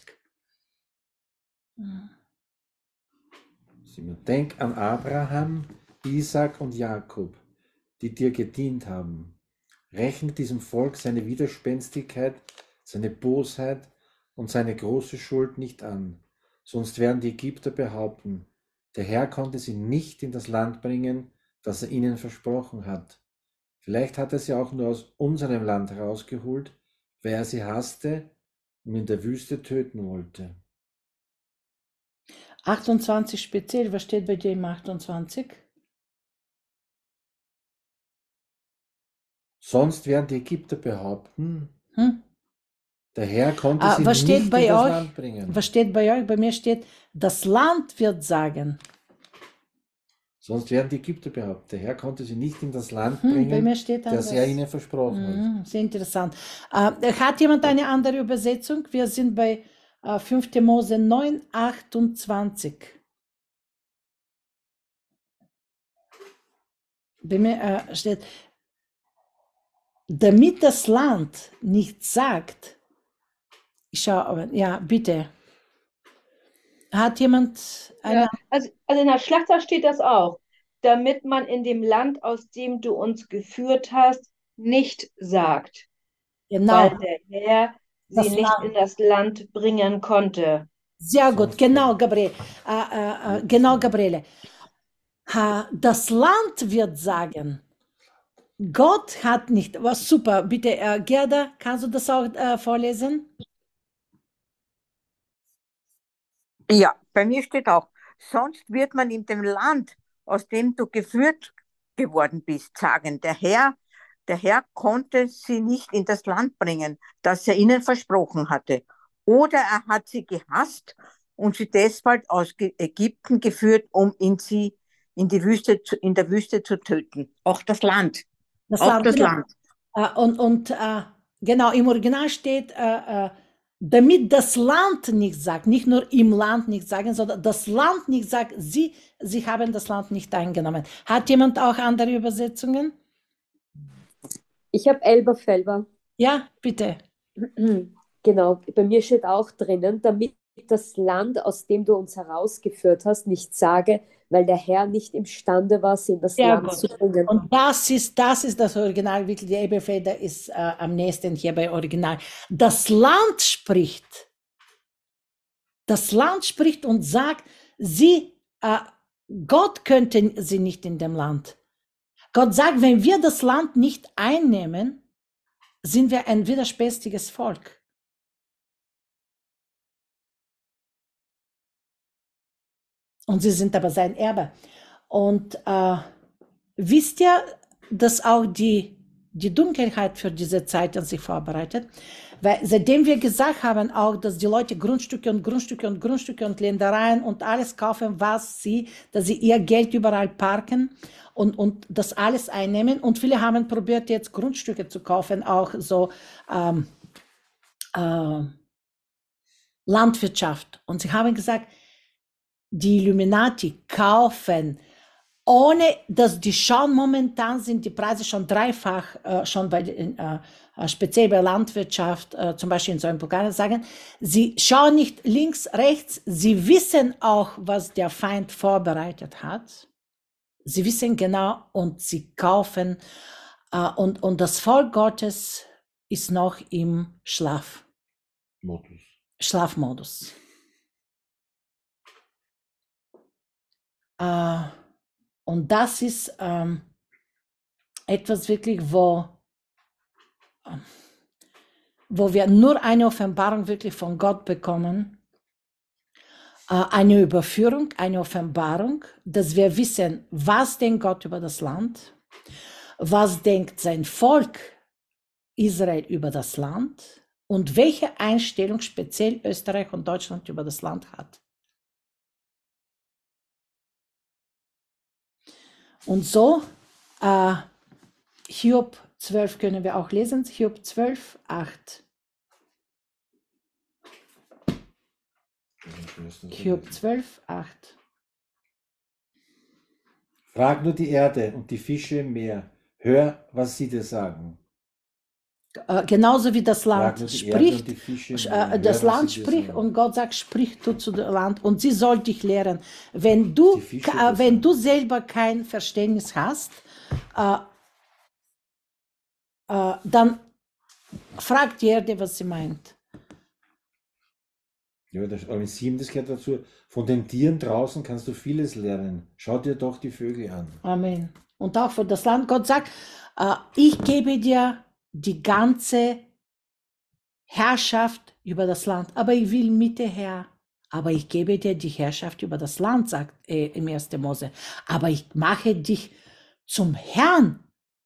Denk an Abraham, Isaac und Jakob, die dir gedient haben. Rechne diesem Volk seine Widerspenstigkeit, seine Bosheit und seine große Schuld nicht an, sonst werden die Ägypter behaupten, der Herr konnte sie nicht in das Land bringen, das er ihnen versprochen hat. Vielleicht hat er sie auch nur aus unserem Land herausgeholt, weil er sie hasste und in der Wüste töten wollte. 28 speziell, was steht bei dir im 28? Sonst werden die Ägypter behaupten, der Herr konnte sie was nicht in das euch? Land bringen. Was steht bei euch? Bei mir steht, das Land wird sagen. Sonst werden die Ägypter behaupten, der Herr konnte sie nicht in das Land Bei bringen, mir steht das er ihnen versprochen hat. Sehr interessant. Hat jemand eine andere Übersetzung? Wir sind bei 5. Mose 9, 28. Bei mir steht, damit das Land nicht sagt, ich schaue, ja, bitte. Hat jemand eine? Ja, also in der Schlachter steht das auch, damit man in dem Land, aus dem du uns geführt hast, nicht sagt, Genau, weil der Herr das sie nicht Land. in das Land bringen konnte. Sehr gut, genau, Gabriele. Genau, Gabriele. Das Land wird sagen, Gott hat nicht, was super, bitte, Gerda, kannst du das auch vorlesen? Ja, bei mir steht auch, sonst wird man in dem Land, aus dem du geführt geworden bist, sagen, der Herr konnte sie nicht in das Land bringen, das er ihnen versprochen hatte. Oder er hat sie gehasst und sie deshalb aus Ägypten geführt, um in der Wüste zu töten. Auch das Land. Das Auch Land, das genau. Land. Genau, im Original steht, damit das Land nicht sagt, nicht nur im Land nicht sagen, sondern das Land nicht sagt, sie haben das Land nicht eingenommen. Hat jemand auch andere Übersetzungen? Ich habe Elberfelder. Ja, bitte. Genau, bei mir steht auch drinnen, damit das Land, aus dem du uns herausgeführt hast, nicht sage, weil der Herr nicht imstande war, sie in das Sehr Land gut. zu bringen. Und das ist das Original, wirklich, die Elberfelder ist am nächsten hier bei Original. Das Land spricht und sagt, Gott könnte sie nicht in dem Land. Gott sagt, wenn wir das Land nicht einnehmen, sind wir ein widerspenstiges Volk. Und sie sind aber sein Erbe. Und wisst ihr, dass auch die Dunkelheit für diese Zeit an sich vorbereitet? Weil seitdem wir gesagt haben auch, dass die Leute Grundstücke und Ländereien und alles kaufen, dass sie ihr Geld überall parken und das alles einnehmen. Und viele haben probiert, jetzt Grundstücke zu kaufen, auch so Landwirtschaft. Und sie haben gesagt, die Illuminati kaufen ohne dass die schauen, momentan sind die Preise schon dreifach, schon speziell bei Landwirtschaft, zum Beispiel in so einem Bulgarien, sagen, sie schauen nicht links, rechts, sie wissen auch, was der Feind vorbereitet hat. Sie wissen genau und sie kaufen und das Volk Gottes ist noch im Schlafmodus. Und das ist etwas wirklich, wo wir nur eine Offenbarung wirklich von Gott bekommen, eine Überführung, eine Offenbarung, dass wir wissen, was denkt Gott über das Land, was denkt sein Volk Israel über das Land und welche Einstellung speziell Österreich und Deutschland über das Land hat. Und so, Hiob 12 können wir auch lesen, Hiob 12, 8. Hiob 12, 8. Frag nur die Erde und die Fische im Meer, hör, was sie dir sagen. Genauso wie das Land Frag nur die spricht, Erde und die Fische im Meer, hör, das was Land sie dir spricht sagen. und Gott sagt, sprich du zu dem Land und sie soll dich lehren. Wenn du, Die Fische das wenn sagen. du selber kein Verständnis hast, dann frag die Erde, was sie meint. Ja, aber in 7, das gehört dazu. Von den Tieren draußen kannst du vieles lernen. Schau dir doch die Vögel an. Amen. Und auch für das Land. Gott sagt, ich gebe dir die ganze Herrschaft über das Land, aber ich will mit dir her. Aber ich gebe dir die Herrschaft über das Land, sagt im 1. Mose. Aber ich mache dich zum Herrn.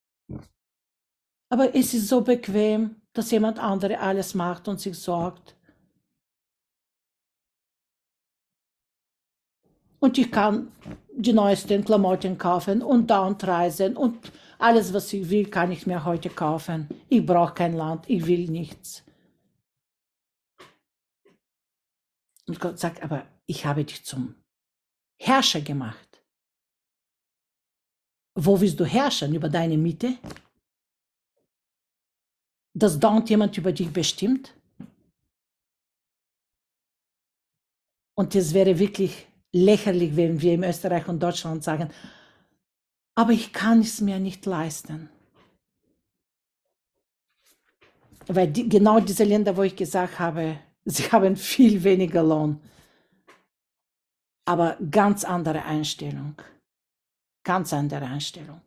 Aber es ist so bequem, dass jemand andere alles macht und sich sorgt. Und ich kann die neuesten Klamotten kaufen und dauernd reisen und alles, was ich will, kann ich mir heute kaufen. Ich brauche kein Land, ich will nichts. Und Gott sagt, aber ich habe dich zum Herrscher gemacht. Wo willst du herrschen? Über deine Miete? Dass dauernd jemand über dich bestimmt? Und es wäre wirklich lächerlich, wenn wir in Österreich und Deutschland sagen, aber ich kann es mir nicht leisten. Weil genau diese Länder, wo ich gesagt habe, sie haben viel weniger Lohn, aber ganz andere Einstellung. Ganz andere Einstellung.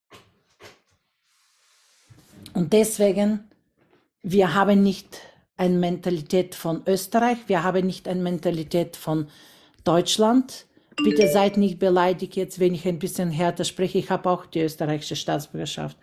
Und deswegen, wir haben nicht eine Mentalität von Österreich, wir haben nicht eine Mentalität von Deutschland. Bitte seid nicht beleidigt jetzt, wenn ich ein bisschen härter spreche. Ich habe auch die österreichische Staatsbürgerschaft.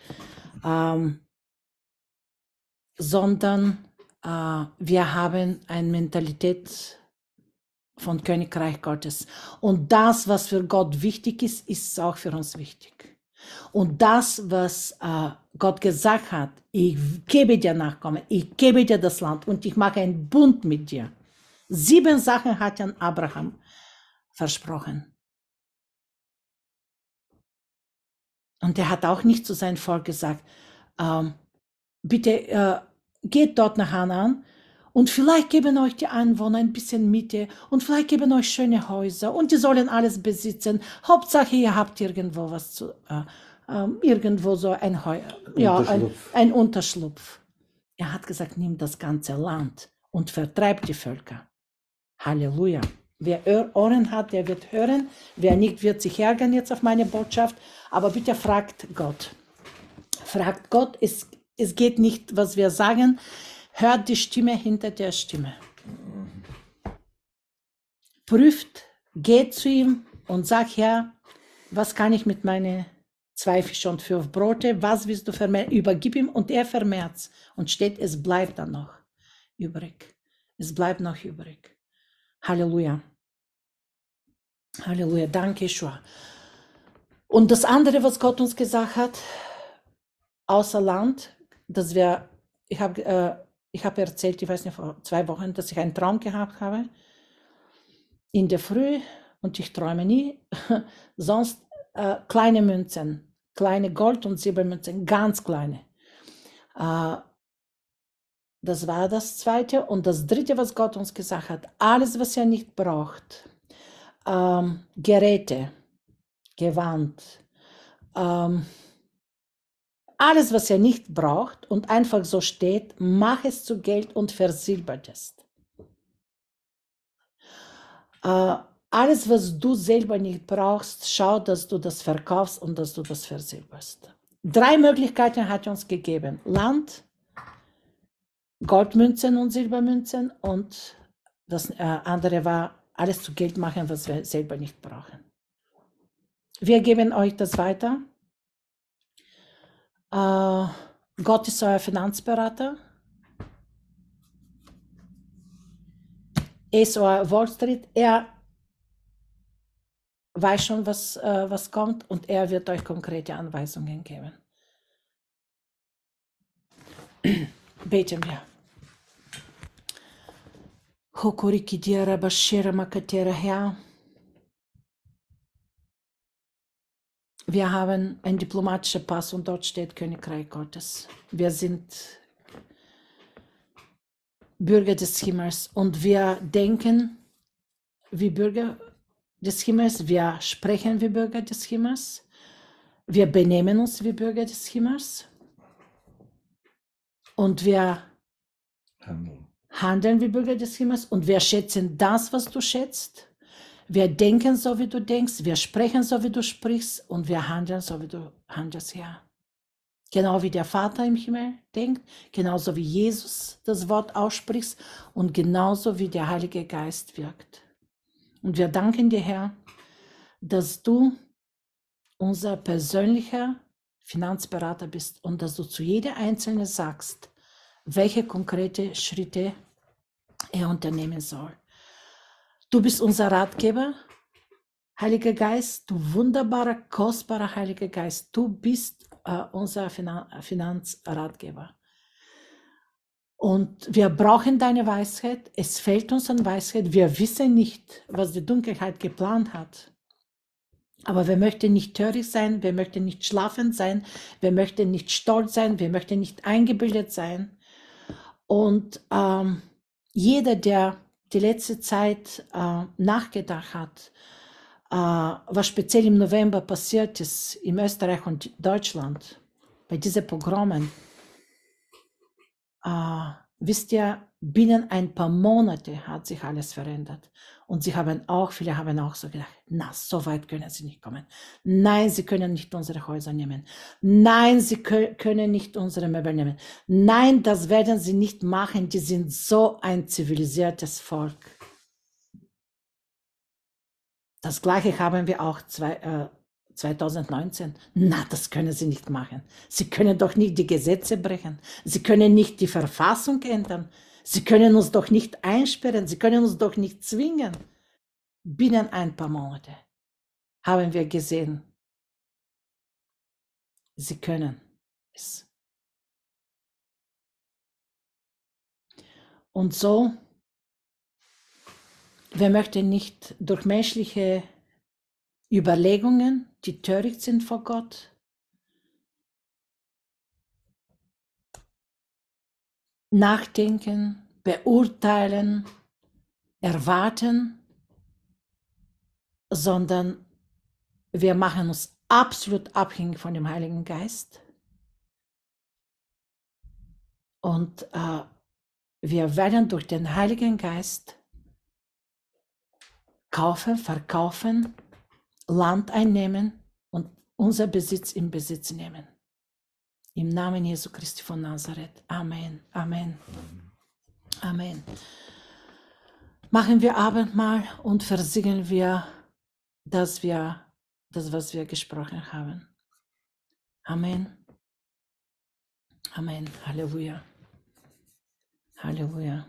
Sondern wir haben eine Mentalität von Königreich Gottes. Und das, was für Gott wichtig ist, ist auch für uns wichtig. Und das, was Gott gesagt hat, ich gebe dir Nachkommen, ich gebe dir das Land und ich mache einen Bund mit dir. 7 Sachen hat an Abraham versprochen. Und er hat auch nicht zu seinem Volk gesagt, bitte geht dort nach Hanan und vielleicht geben euch die Einwohner ein bisschen Miete und vielleicht geben euch schöne Häuser und die sollen alles besitzen. Hauptsache, ihr habt irgendwo was zu, irgendwo so ein Unterschlupf. Er hat gesagt, nimm das ganze Land und vertreibt die Völker. Halleluja. Wer Ohren hat, der wird hören. Wer nicht, wird sich ärgern jetzt auf meine Botschaft. Aber bitte fragt Gott. Fragt Gott. Es geht nicht, was wir sagen. Hört die Stimme hinter der Stimme. Prüft, geht zu ihm und sagt, Herr, was kann ich mit meinen 2 Fische und 5 Brote, was willst du vermehren? Übergib ihm und er vermehrt. Und steht, es bleibt dann noch übrig. Es bleibt noch übrig. Halleluja. Halleluja. Danke, Yeshua. Und das andere, was Gott uns gesagt hat, außer Land, dass ich habe erzählt, ich weiß nicht, vor 2 Wochen, dass ich einen Traum gehabt habe, in der Früh, und ich träume nie, sonst kleine Münzen, kleine Gold- und Silbermünzen, ganz kleine. Das war das Zweite. Und das Dritte, was Gott uns gesagt hat, alles, was ihr nicht braucht, Geräte, Gewand, alles, was ihr nicht braucht und einfach so steht, mach es zu Geld und versilbert es. Alles, was du selber nicht brauchst, schau, dass du das verkaufst und dass du das versilberst. 3 Möglichkeiten hat er uns gegeben. Land, Goldmünzen und Silbermünzen und das andere war, alles zu Geld machen, was wir selber nicht brauchen. Wir geben euch das weiter. Gott ist euer Finanzberater. Er ist euer Wall Street. Er weiß schon, was kommt und er wird euch konkrete Anweisungen geben. Beten wir. Hokorikidira Bashira Makatera Herr. Wir haben einen diplomatischen Pass und dort steht Königreich Gottes. Wir sind Bürger des Himmels und wir denken wie Bürger des Himmels, wir sprechen wie Bürger des Himmels, wir benehmen uns wie Bürger des Himmels und wir handeln wie Bürger des Himmels und wir schätzen das, was du schätzt. Wir denken so, wie du denkst, wir sprechen so, wie du sprichst und wir handeln so, wie du handelst, Herr. Genau wie der Vater im Himmel denkt, genauso wie Jesus das Wort ausspricht und genauso wie der Heilige Geist wirkt. Und wir danken dir, Herr, dass du unser persönlicher Finanzberater bist und dass du zu jeder Einzelne sagst, welche konkrete Schritte er unternehmen soll. Du bist unser Ratgeber, Heiliger Geist, du wunderbarer, kostbarer Heiliger Geist. Du bist unser Finanzratgeber. Und wir brauchen deine Weisheit. Es fehlt uns an Weisheit. Wir wissen nicht, was die Dunkelheit geplant hat. Aber wir möchten nicht töricht sein, wir möchten nicht schlafend sein, wir möchten nicht stolz sein, wir möchten nicht eingebildet sein. Und jeder, der die letzte Zeit nachgedacht hat, was speziell im November passiert ist, in Österreich und Deutschland, bei diesen Pogromen, wisst ihr, binnen ein paar Monate hat sich alles verändert. Und viele haben auch so gedacht, na, so weit können sie nicht kommen. Nein, sie können nicht unsere Häuser nehmen. Nein, sie können nicht unsere Möbel nehmen. Nein, das werden sie nicht machen. Die sind so ein zivilisiertes Volk. Das Gleiche haben wir auch 2019. Na, das können sie nicht machen. Sie können doch nicht die Gesetze brechen. Sie können nicht die Verfassung ändern. Sie können uns doch nicht einsperren. Sie können uns doch nicht zwingen. Binnen ein paar Monate haben wir gesehen, sie können es. Und so, wir möchten nicht durch menschliche Überlegungen, die töricht sind vor Gott, nachdenken, beurteilen, erwarten, sondern wir machen uns absolut abhängig von dem Heiligen Geist. Und wir werden durch den Heiligen Geist kaufen, verkaufen, Land einnehmen und unser Besitz in Besitz nehmen. Im Namen Jesu Christi von Nazareth. Amen. Amen. Amen. Machen wir Abendmahl und versiegeln wir, was wir gesprochen haben. Amen. Amen. Halleluja. Halleluja.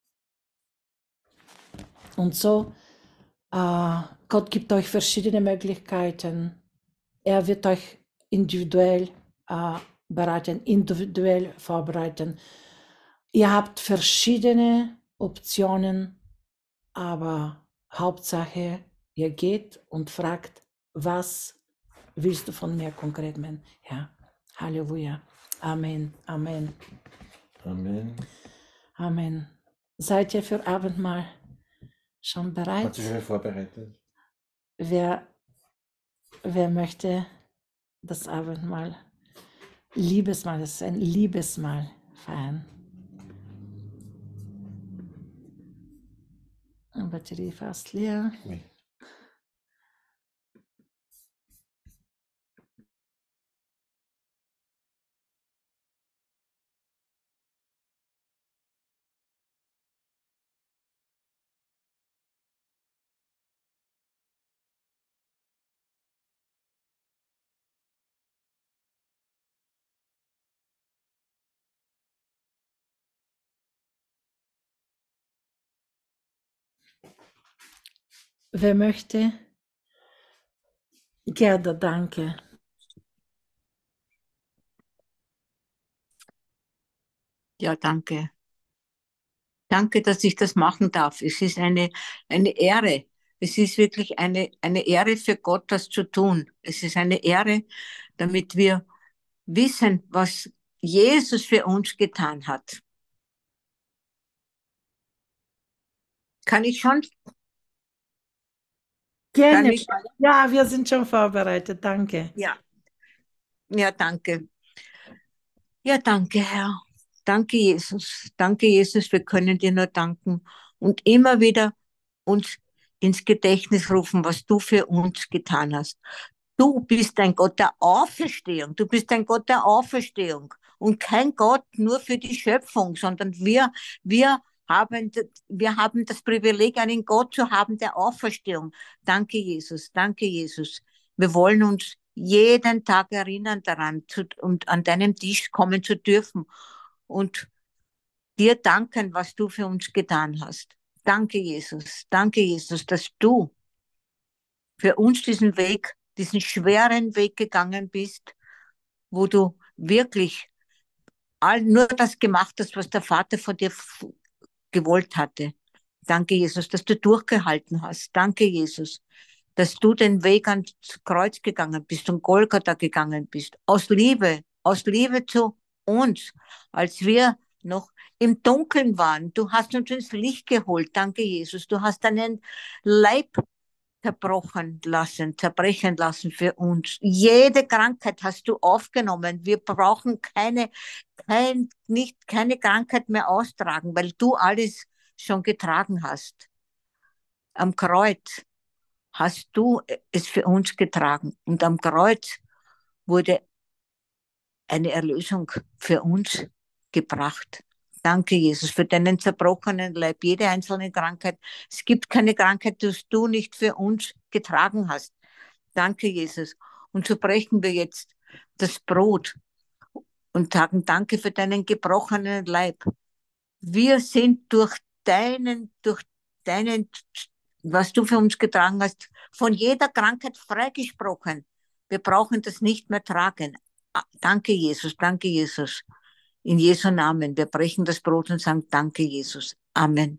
Und so, Gott gibt euch verschiedene Möglichkeiten. Er wird euch individuell beraten, individuell vorbereiten. Ihr habt verschiedene Optionen, aber Hauptsache, ihr geht und fragt, was willst du von mir konkret, mein Herr? Halleluja. Amen. Amen. Amen. Amen. Seid ihr für Abendmahl schon bereit? Hat sich schon vorbereitet? Wer möchte das Abendmahl, Liebesmahl, das ist ein Liebesmahl feiern? Batterie fast leer. Oui. Wer möchte? Gerda, danke. Ja, danke. Danke, dass ich das machen darf. Es ist eine Ehre. Es ist wirklich eine Ehre für Gott, das zu tun. Es ist eine Ehre, damit wir wissen, was Jesus für uns getan hat. Kann ich schon? Gerne. Kann ich? Ja, wir sind schon vorbereitet. Danke. Ja. Ja, danke. Ja, danke, Herr. Danke, Jesus. Danke, Jesus. Wir können dir nur danken und immer wieder uns ins Gedächtnis rufen, was du für uns getan hast. Du bist ein Gott der Auferstehung. Du bist ein Gott der Auferstehung und kein Gott nur für die Schöpfung, sondern wir wir haben das Privileg, einen Gott zu haben der Auferstehung. Danke, Jesus. Danke, Jesus. Wir wollen uns jeden Tag erinnern daran und an deinem Tisch kommen zu dürfen und dir danken, was du für uns getan hast. Danke, Jesus. Danke, Jesus, dass du für uns diesen schweren Weg gegangen bist, wo du wirklich nur das gemacht hast, was der Vater von dir gewollt hatte. Danke, Jesus, dass du durchgehalten hast. Danke, Jesus, dass du den Weg ans Kreuz gegangen bist und Golgatha gegangen bist. Aus Liebe zu uns, als wir noch im Dunkeln waren. Du hast uns ins Licht geholt. Danke, Jesus. Du hast deinen Leib zerbrechen lassen für uns. Jede Krankheit hast du aufgenommen. Wir brauchen keine Krankheit mehr austragen, weil du alles schon getragen hast. Am Kreuz hast du es für uns getragen und am Kreuz wurde eine Erlösung für uns gebracht. Danke, Jesus, für deinen zerbrochenen Leib, jede einzelne Krankheit. Es gibt keine Krankheit, die du nicht für uns getragen hast. Danke, Jesus. Und so brechen wir jetzt das Brot und sagen Danke für deinen gebrochenen Leib. Wir sind durch deinen, was du für uns getragen hast, von jeder Krankheit freigesprochen. Wir brauchen das nicht mehr tragen. Danke, Jesus, danke, Jesus. In Jesu Namen. Wir brechen das Brot und sagen Danke, Jesus. Amen.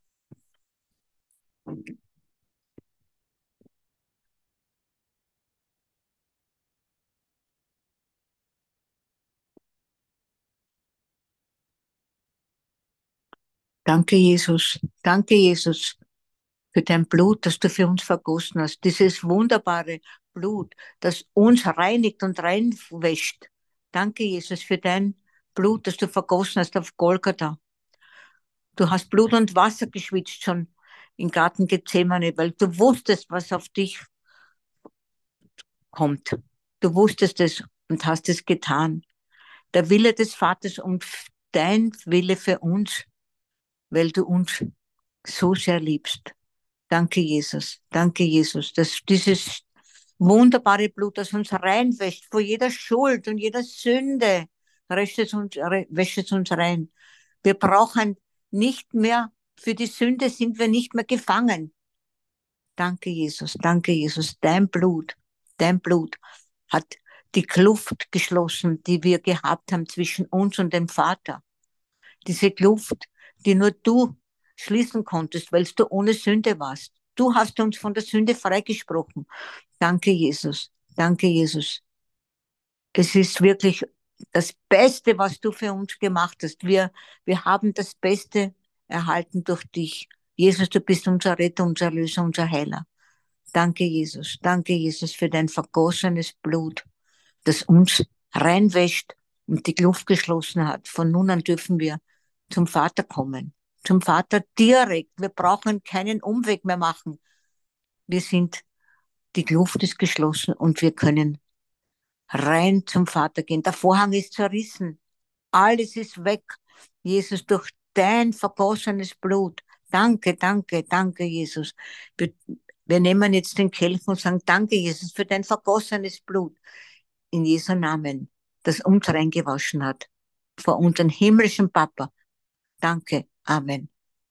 Danke, Jesus. Danke, Jesus, für dein Blut, das du für uns vergossen hast. Dieses wunderbare Blut, das uns reinigt und reinwäscht. Danke, Jesus, für dein Blut, das du vergossen hast auf Golgatha. Du hast Blut und Wasser geschwitzt schon im Garten Gethsemane, weil du wusstest, was auf dich kommt. Du wusstest es und hast es getan. Der Wille des Vaters und dein Wille für uns, weil du uns so sehr liebst. Danke, Jesus. Danke, Jesus, dass dieses wunderbare Blut, das uns reinwäscht vor jeder Schuld und jeder Sünde, wäscht es uns rein. Wir brauchen nicht mehr, für die Sünde sind wir nicht mehr gefangen. Danke, Jesus. Danke, Jesus. Dein Blut hat die Kluft geschlossen, die wir gehabt haben zwischen uns und dem Vater. Diese Kluft, die nur du schließen konntest, weil du ohne Sünde warst. Du hast uns von der Sünde freigesprochen. Danke, Jesus. Danke, Jesus. Es ist wirklich das Beste, was du für uns gemacht hast. Wir haben das Beste erhalten durch dich. Jesus, du bist unser Retter, unser Erlöser, unser Heiler. Danke, Jesus. Danke, Jesus, für dein vergossenes Blut, das uns reinwäscht und die Kluft geschlossen hat. Von nun an dürfen wir zum Vater kommen. Zum Vater direkt. Wir brauchen keinen Umweg mehr machen. Die Kluft ist geschlossen und wir können rein zum Vater gehen. Der Vorhang ist zerrissen. Alles ist weg. Jesus, durch dein vergossenes Blut. Danke, danke, danke, Jesus. Wir nehmen jetzt den Kelch und sagen, danke, Jesus, für dein vergossenes Blut. In Jesu Namen, das uns reingewaschen hat. Vor unseren himmlischen Papa. Danke. Amen.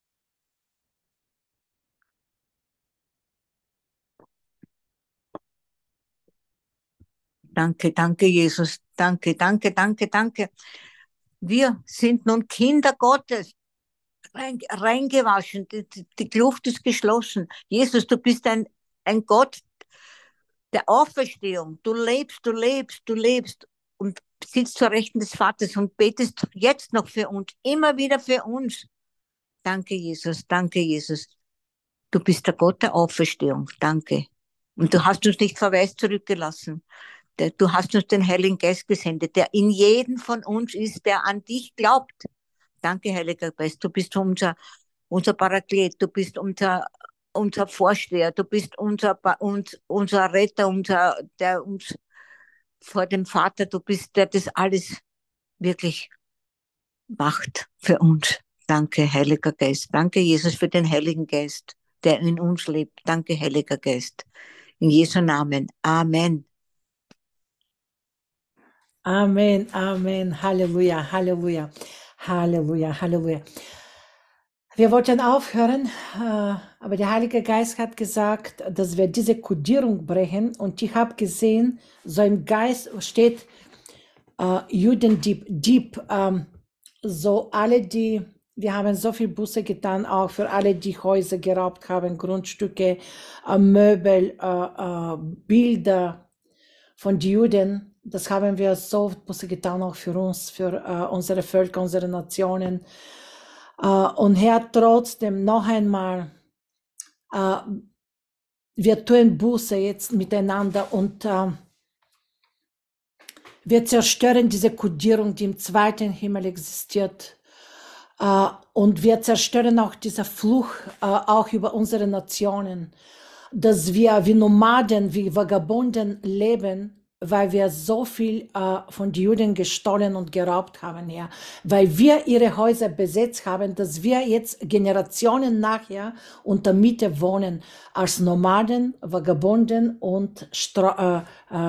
Danke, danke, Jesus. Danke, danke, danke, danke. Wir sind nun Kinder Gottes. Reingewaschen. Die Kluft ist geschlossen. Jesus, du bist ein Gott der Auferstehung. Du lebst, du lebst, du lebst und sitzt zur Rechten des Vaters und betest jetzt noch für uns, immer wieder für uns. Danke, Jesus, danke, Jesus. Du bist der Gott der Auferstehung. Danke. Und du hast uns nicht verwaist zurückgelassen. Du hast uns den Heiligen Geist gesendet, der in jedem von uns ist, der an dich glaubt. Danke, Heiliger Geist. Du bist unser Paraklet. Du bist unser Vorsteher. Du bist unser Retter, der uns vor dem Vater, du bist, der das alles wirklich macht für uns. Danke, Heiliger Geist. Danke, Jesus, für den Heiligen Geist, der in uns lebt. Danke, Heiliger Geist. In Jesu Namen. Amen. Amen, Amen, Halleluja, Halleluja, Halleluja, Halleluja. Wir wollten aufhören, aber der Heilige Geist hat gesagt, dass wir diese Kodierung brechen und ich habe gesehen, so im Geist steht Judendieb, so alle wir haben so viel Buße getan, auch für alle, die Häuser geraubt haben, Grundstücke, Möbel, Bilder von den Juden. Das haben wir so Buße getan, auch für uns, für unsere Völker, unsere Nationen. Und Herr, trotzdem noch einmal, wir tun Buße jetzt miteinander und wir zerstören diese Kodierung, die im zweiten Himmel existiert. Und wir zerstören auch diesen Fluch, auch über unsere Nationen, dass wir wie Nomaden, wie Vagabunden leben, weil wir so viel von den Juden gestohlen und geraubt haben, ja. Weil wir ihre Häuser besetzt haben, dass wir jetzt Generationen nachher unter Miete wohnen, als Nomaden, Vagabunden und Streuner.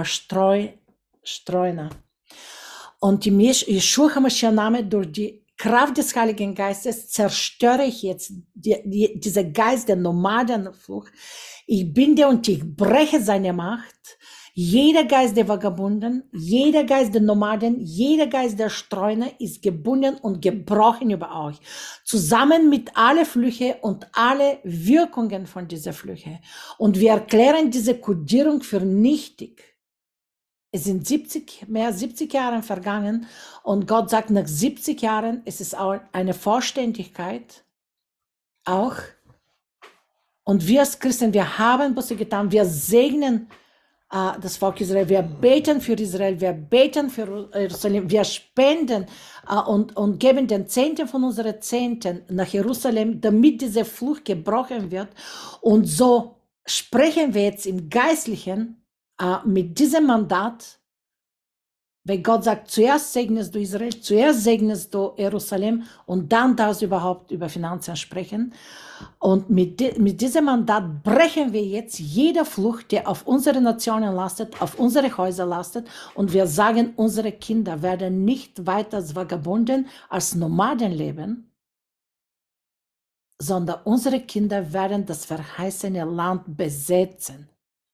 Und im Yeshua HaMashiach-Name durch die Kraft des Heiligen Geistes zerstöre ich jetzt diese Geist der Nomadenflucht. Ich binde und ich breche seine Macht. Jeder Geist der Vagabunden, jeder Geist der Nomaden, jeder Geist der Streuner ist gebunden und gebrochen über euch. Zusammen mit alle Flüche und alle Wirkungen von dieser Flüche. Und wir erklären diese Kodierung für nichtig. Es sind mehr als 70 Jahre vergangen und Gott sagt, nach 70 Jahren ist es auch eine Vollständigkeit. Auch. Und wir als Christen, wir haben Buße getan, wir segnen das Volk Israel, wir beten für Israel, wir beten für Jerusalem, wir spenden und geben den Zehnten von unseren Zehnten nach Jerusalem, damit diese Flucht gebrochen wird. Und so sprechen wir jetzt im Geistlichen mit diesem Mandat, weil Gott sagt, zuerst segnest du Israel, zuerst segnest du Jerusalem und dann darfst du überhaupt über Finanzen sprechen. Und mit diesem Mandat brechen wir jetzt jede Flucht, die auf unsere Nationen lastet, auf unsere Häuser lastet. Und wir sagen, unsere Kinder werden nicht weiter als Vagabunden, als Nomaden leben, sondern unsere Kinder werden das verheißene Land besetzen.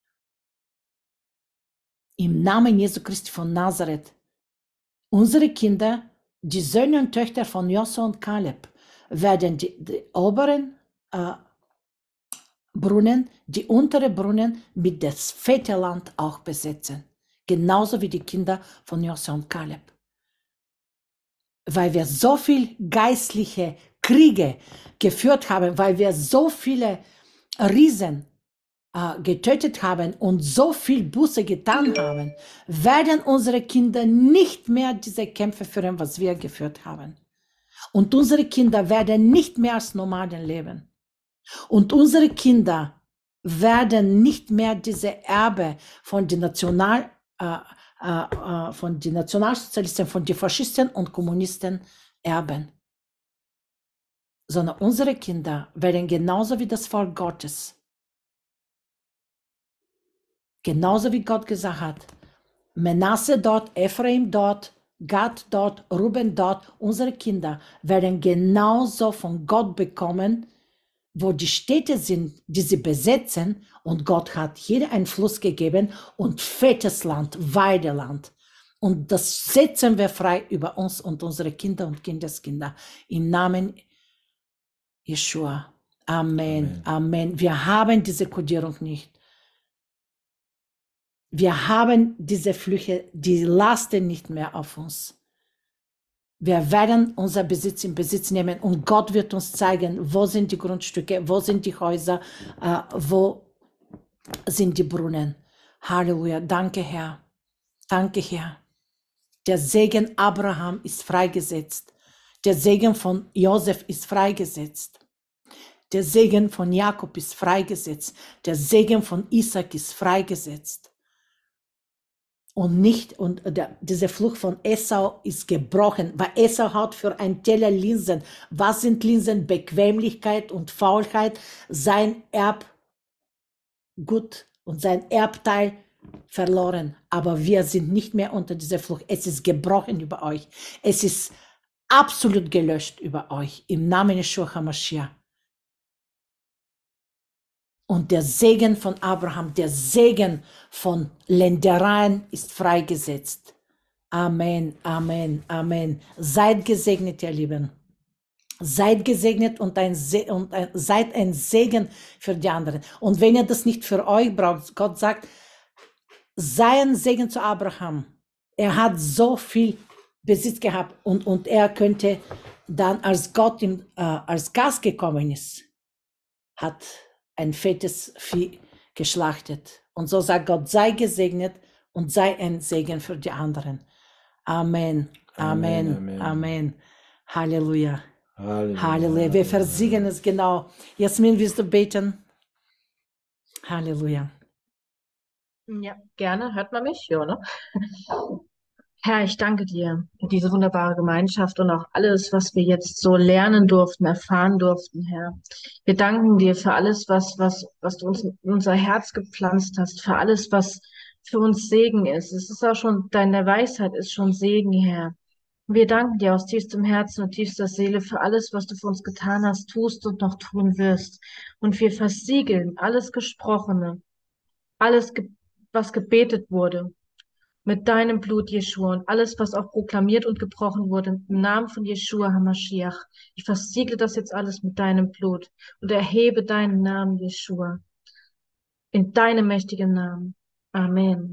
Im Namen Jesu Christi von Nazareth. Unsere Kinder, die Söhne und Töchter von Josua und Kaleb, werden die oberen Brunnen, die untere Brunnen mit das Väterland auch besetzen. Genauso wie die Kinder von Josua und Kaleb. Weil wir so viel geistliche Kriege geführt haben, weil wir so viele Riesen getötet haben und so viel Buße getan haben, werden unsere Kinder nicht mehr diese Kämpfe führen, was wir geführt haben. Und unsere Kinder werden nicht mehr als Nomaden leben. Und unsere Kinder werden nicht mehr diese Erbe von den Nationalsozialisten, von den Faschisten und Kommunisten erben. Sondern unsere Kinder werden genauso wie das Volk Gottes, genauso wie Gott gesagt hat, Manasse dort, Ephraim dort, Gad dort, Ruben dort, unsere Kinder werden genauso von Gott bekommen, wo die Städte sind, die sie besetzen, und Gott hat jeder einen Fluss gegeben und fettes Land, Weideland. Und das setzen wir frei über uns und unsere Kinder und Kindeskinder. Im Namen Jeschua. Amen. Amen. Wir haben diese Kodierung nicht. Wir haben diese Flüche, die lasten nicht mehr auf uns. Wir werden unser Besitz in Besitz nehmen und Gott wird uns zeigen, wo sind die Grundstücke, wo sind die Häuser, wo sind die Brunnen. Halleluja. Danke, Herr. Danke, Herr. Der Segen Abraham ist freigesetzt. Der Segen von Josef ist freigesetzt. Der Segen von Jakob ist freigesetzt. Der Segen von Isaac ist freigesetzt. Und diese Fluch von Esau ist gebrochen, weil Esau hat für ein Teller Linsen. Was sind Linsen? Bequemlichkeit und Faulheit, sein Erbgut und sein Erbteil verloren. Aber wir sind nicht mehr unter dieser Fluch. Es ist gebrochen über euch. Es ist absolut gelöscht über euch. Im Namen Yeshua HaMashiach. Und der Segen von Abraham, der Segen von Ländereien ist freigesetzt. Amen, Amen, Amen. Seid gesegnet, ihr Lieben. Seid gesegnet und seid ein Segen für die anderen. Und wenn ihr das nicht für euch braucht, Gott sagt, sei ein Segen zu Abraham. Er hat so viel Besitz gehabt und er könnte dann, als Gott ihm als Gast gekommen ist, hat ein fettes Vieh geschlachtet. Und so sagt Gott, sei gesegnet und sei ein Segen für die anderen. Amen, Amen, Amen. Amen. Halleluja. Halleluja. Halleluja. Wir versiegen es genau. Jasmin, willst du beten? Halleluja. Ja, gerne. Hört man mich? Ja, ne? Herr, ich danke dir für diese wunderbare Gemeinschaft und auch alles, was wir jetzt so lernen durften, erfahren durften, Herr. Wir danken dir für alles, was du uns in unser Herz gepflanzt hast, für alles, was für uns Segen ist. Es ist auch schon, deine Weisheit ist schon Segen, Herr. Wir danken dir aus tiefstem Herzen und tiefster Seele für alles, was du für uns getan hast, tust und noch tun wirst. Und wir versiegeln alles Gesprochene, alles, was gebetet wurde, mit deinem Blut, Jeschua, und alles, was auch proklamiert und gebrochen wurde, im Namen von Jeschua HaMashiach. Ich versiegle das jetzt alles mit deinem Blut und erhebe deinen Namen, Jeschua, in deinem mächtigen Namen. Amen.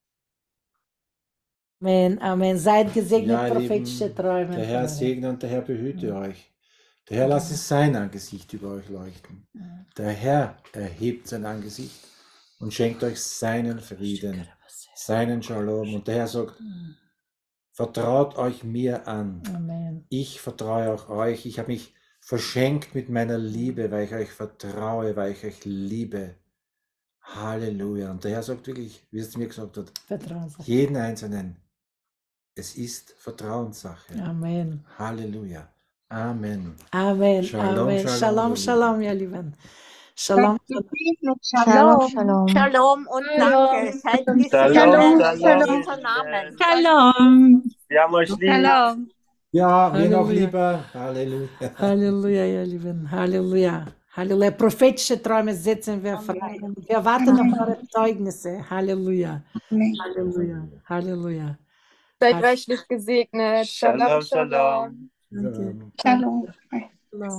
Amen, Amen. Seid gesegnet, Ja, prophetische Träume. Der Herr segne und der Herr behüte euch. Der Herr lasse sein Angesicht über euch leuchten. Der Herr erhebt sein Angesicht und schenkt euch seinen Frieden, seinen Shalom. Und der Herr sagt, vertraut euch mir an. Amen. Ich vertraue auch euch. Ich habe mich verschenkt mit meiner Liebe, weil ich euch vertraue, weil ich euch liebe. Halleluja. Und der Herr sagt wirklich, wie es mir gesagt hat, jeden Einzelnen, es ist Vertrauenssache. Amen. Halleluja. Amen. Amen. Shalom, Amen. shalom, Shalom, ihr Shalom, ihr Lieben. Shalom. Shalom, Shalom. Shalom und danke. Seid gesegnet. Shalom, In Shalom. Jesu Namen. Shalom. Wir haben euch lieb. Shalom. Ja, wir noch Halleluja. lieber. Halleluja. Halleluja, ihr Lieben. Halleluja. Halleluja. Prophetische Träume setzen wir frei. Wir warten auf eure Zeugnisse. Halleluja. Halleluja. Halleluja. Seid reichlich gesegnet. Shalom, Shalom, shalom. shalom. Danke. Shalom. Shalom.